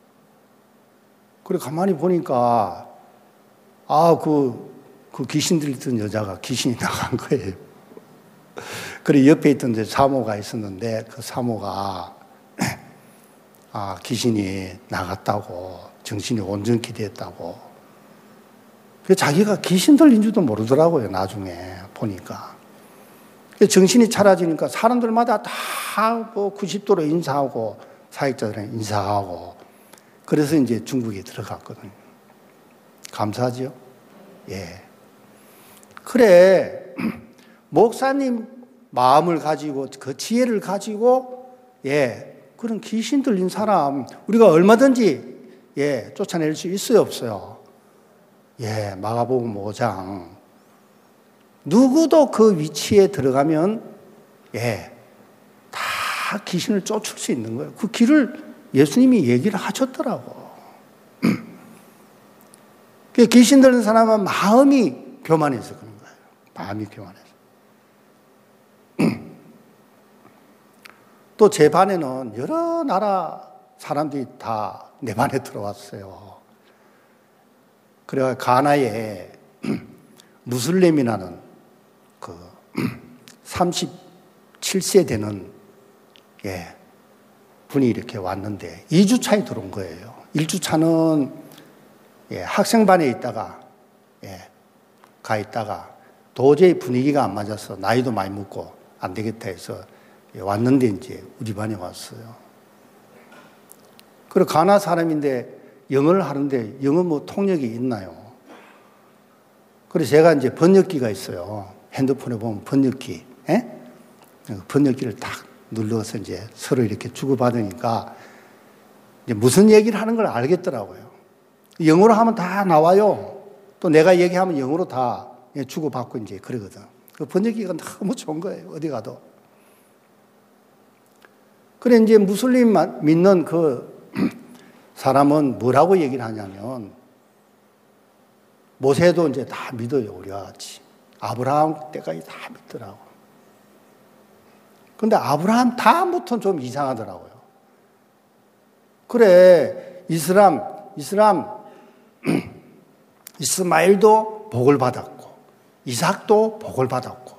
그래 가만히 보니까 아 그 그 귀신 들리던 여자가 귀신이 나간 거예요. 그래 옆에 있던 이제 사모가 있었는데 그 사모가 아 귀신이 나갔다고 정신이 온전히 됐다고. 그 자기가 귀신 들린 줄도 모르더라고요. 나중에 보니까. 정신이 차려지니까 사람들마다 다 뭐 구십 도로 인사하고 사역자들은 인사하고 그래서 이제 중국에 들어갔거든요. 감사하죠? 예. 그래 목사님 마음을 가지고 그 지혜를 가지고 예 그런 귀신 들린 사람 우리가 얼마든지 예 쫓아낼 수 있어요 없어요? 예 마가복음 오 장 누구도 그 위치에 들어가면 예 다 귀신을 쫓을 수 있는 거예요. 그 길을 예수님이 얘기를 하셨더라고. 귀신 들린 사람은 마음이 교만해서 그런 거예요. 마음이 교만해서. 또 제 반에는 여러 나라 사람들이 다 내 반에 들어왔어요. 그래가 가나에 무슬림이라는 그 삼십칠 세 되는 예, 분이 이렇게 왔는데 이 주 차에 들어온 거예요. 일 주 차는 예, 학생반에 있다가 예, 가 있다가 도저히 분위기가 안 맞아서 나이도 많이 먹고 안 되겠다 해서 예, 왔는데 이제 우리 반에 왔어요. 그리고 가나 사람인데 영어를 하는데 영어 뭐 통역이 있나요? 그래서 제가 이제 번역기가 있어요. 핸드폰에 보면 번역기, 예? 번역기를 딱 눌러서 이제 서로 이렇게 주고받으니까 이제 무슨 얘기를 하는 걸 알겠더라고요. 영어로 하면 다 나와요. 또 내가 얘기하면 영어로 다 주고받고 이제 그러거든. 그 번역기가 너무 좋은 거예요. 어디 가도. 그래 이제 무슬림 믿는 그 사람은 뭐라고 얘기를 하냐면 모세도 이제 다 믿어요. 우리와 같이. 아브라함 때까지 다 믿더라고. 근데 아브라함 다음부터는 좀 이상하더라고요. 그래, 이슬람, 이슬람, 이스마일도 복을 받았고, 이삭도 복을 받았고.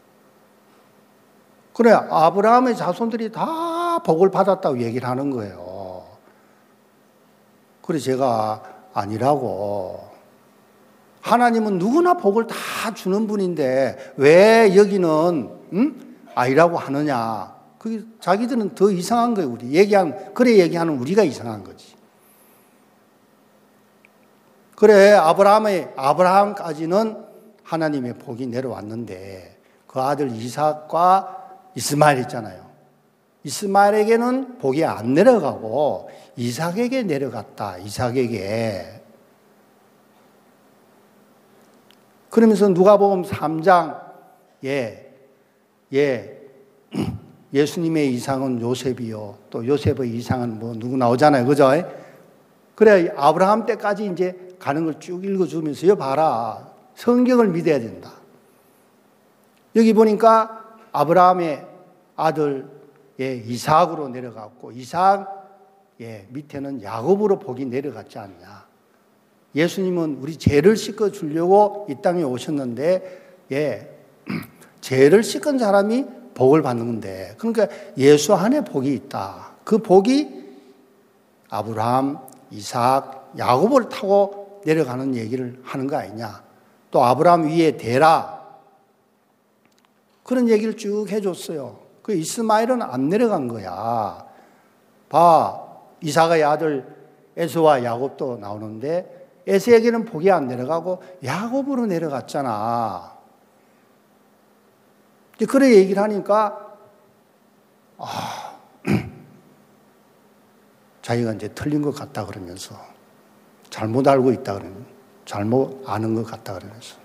그래, 아브라함의 자손들이 다 복을 받았다고 얘기를 하는 거예요. 그래, 제가 아니라고. 하나님은 누구나 복을 다 주는 분인데, 왜 여기는, 응? 아니라고 하느냐. 그게 자기들은 더 이상한 거예요, 우리. 얘기하는, 그래 얘기하는 우리가 이상한 거지. 그래, 아브라함의, 아브라함까지는 하나님의 복이 내려왔는데, 그 아들 이삭과 이스마엘 있잖아요. 이스마엘에게는 복이 안 내려가고, 이삭에게 내려갔다, 이삭에게. 그러면서 누가복음 삼 장, 예, 예, 예수님의 이상은 요셉이요. 또 요셉의 이상은 뭐 누구 나오잖아요. 그죠? 그래, 아브라함 때까지 이제 가는 걸 쭉 읽어주면서, 여 봐라. 성경을 믿어야 된다. 여기 보니까 아브라함의 아들, 예, 이삭으로 내려갔고, 이삭, 예, 밑에는 야곱으로 복이 내려갔지 않냐. 예수님은 우리 죄를 씻어주려고 이 땅에 오셨는데, 예, 죄를 씻은 사람이 복을 받는 건데, 그러니까 예수 안에 복이 있다. 그 복이 아브라함, 이삭, 야곱을 타고 내려가는 얘기를 하는 거 아니냐. 또 아브라함 위에 대라. 그런 얘기를 쭉 해줬어요. 그 이스마엘은 안 내려간 거야. 봐, 이삭의 아들 에서와 야곱도 나오는데 에서에게는 복이 안 내려가고 야곱으로 내려갔잖아. 그래 얘기를 하니까 아, 자기가 이제 틀린 것 같다 그러면서 잘못 알고 있다 그러면 잘못 아는 것 같다 그러면서.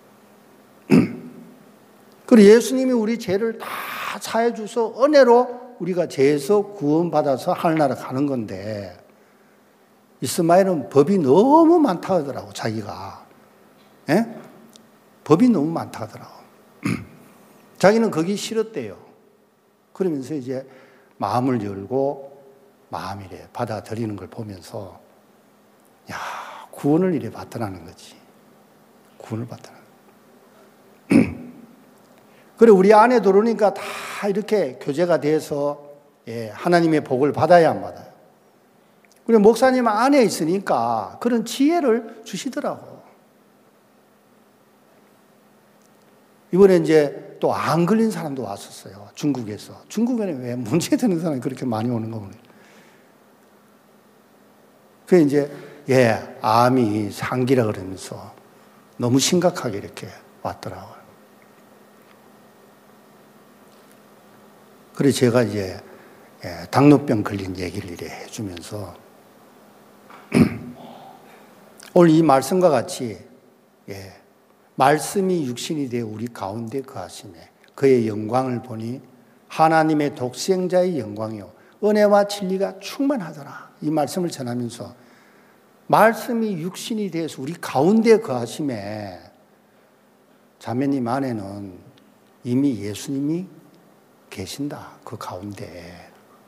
그리고 예수님이 우리 죄를 다 사해 주서 은혜로 우리가 죄에서 구원받아서 하늘나라 가는 건데, 이스마엘은 법이 너무 많다 하더라고, 자기가. 예? 법이 너무 많다 하더라고. 자기는 거기 싫었대요. 그러면서 이제 마음을 열고 마음을 이래 받아들이는 걸 보면서, 야, 구원을 이래 받더라는 거지. 구원을 받더라는 거지. 그래, 우리 안에 들어오니까 다 이렇게 교제가 돼서, 예, 하나님의 복을 받아야 안 받아요. 그래, 목사님 안에 있으니까 그런 지혜를 주시더라고. 이번에 이제 또 안 걸린 사람도 왔었어요. 중국에서. 중국에는 왜 문제 되는 사람이 그렇게 많이 오는 거 보네. 그 이제, 예, 암이 상기라 그러면서 너무 심각하게 이렇게 왔더라고요. 그래서 제가 이제, 예, 당뇨병 걸린 얘기를 이래 해주면서, 오늘 이 말씀과 같이, 예, 말씀이 육신이 되어 우리 가운데 거하시매 그의 영광을 보니 하나님의 독생자의 영광이요 은혜와 진리가 충만하더라. 이 말씀을 전하면서 말씀이 육신이 되어서 우리 가운데 거하시매, 자매님 안에는 이미 예수님이 계신다. 그 가운데.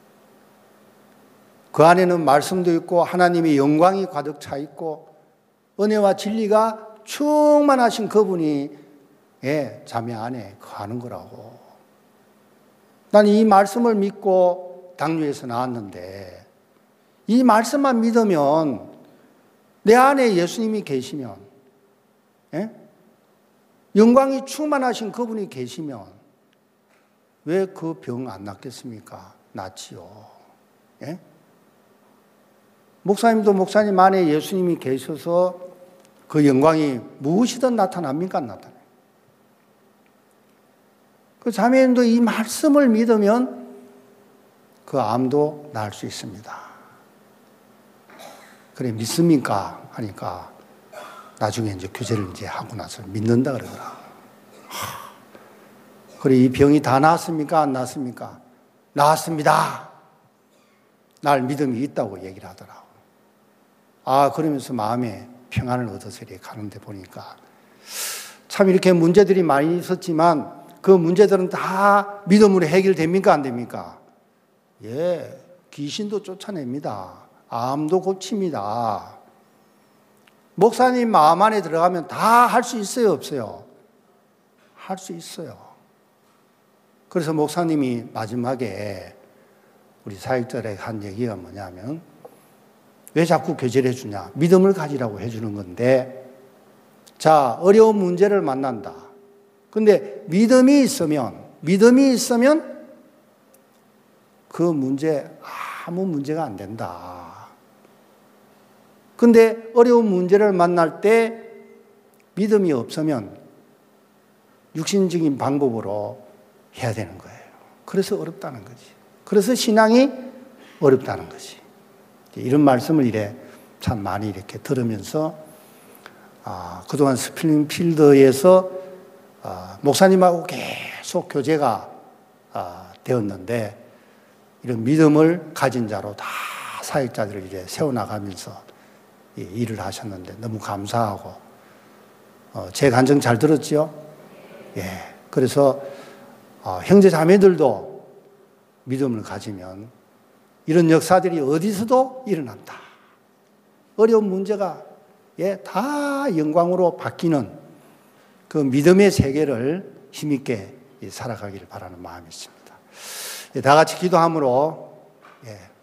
그 안에는 말씀도 있고 하나님의 영광이 가득 차 있고 은혜와 진리가 충만하신 그분이, 예, 자매 안에 거하는 거라고. 난 이 말씀을 믿고 당뇨에서 나왔는데, 이 말씀만 믿으면, 내 안에 예수님이 계시면, 예? 영광이 충만하신 그분이 계시면 왜 그 병 안 낫겠습니까? 낫지요. 예? 목사님도 목사님 안에 예수님이 계셔서 그 영광이 무엇이든 나타납니까? 안 나타나요. 그 자매님도 이 말씀을 믿으면 그 암도 나을 수 있습니다. 그래, 믿습니까? 하니까 나중에 이제 교제를 이제 하고 나서 믿는다 그러더라고요. 그래, 이 병이 다 나았습니까? 안 나았습니까? 나았습니다. 날 믿음이 있다고 얘기를 하더라고요. 아, 그러면서 마음에 평안을 얻어서 이렇게 가는데 보니까 참 이렇게 문제들이 많이 있었지만 그 문제들은 다 믿음으로 해결됩니까? 안 됩니까? 예, 귀신도 쫓아냅니다. 암도 고칩니다. 목사님 마음 안에 들어가면 다 할 수 있어요? 없어요? 할 수 있어요. 그래서 목사님이 마지막에 우리 사역자들에게 한 얘기가 뭐냐면, 왜 자꾸 교제를 해주냐? 믿음을 가지라고 해주는 건데, 자, 어려운 문제를 만난다. 근데 믿음이 있으면, 믿음이 있으면 그 문제, 아무 문제가 안 된다. 근데 어려운 문제를 만날 때 믿음이 없으면 육신적인 방법으로 해야 되는 거예요. 그래서 어렵다는 거지. 그래서 신앙이 어렵다는 거지. 이런 말씀을 이래 참 많이 이렇게 들으면서, 아, 그동안 스프링필드에서 아, 목사님하고 계속 교제가 아, 되었는데, 이런 믿음을 가진 자로 다 사역자들을 이제 세워나가면서 이 일을 하셨는데 너무 감사하고, 어, 제 간증 잘 들었죠? 예. 그래서 어, 형제 자매들도 믿음을 가지면 이런 역사들이 어디서도 일어난다. 어려운 문제가, 예, 다 영광으로 바뀌는 그 믿음의 세계를 힘있게 살아가기를 바라는 마음이 있습니다. 예, 다 같이 기도함으로, 예,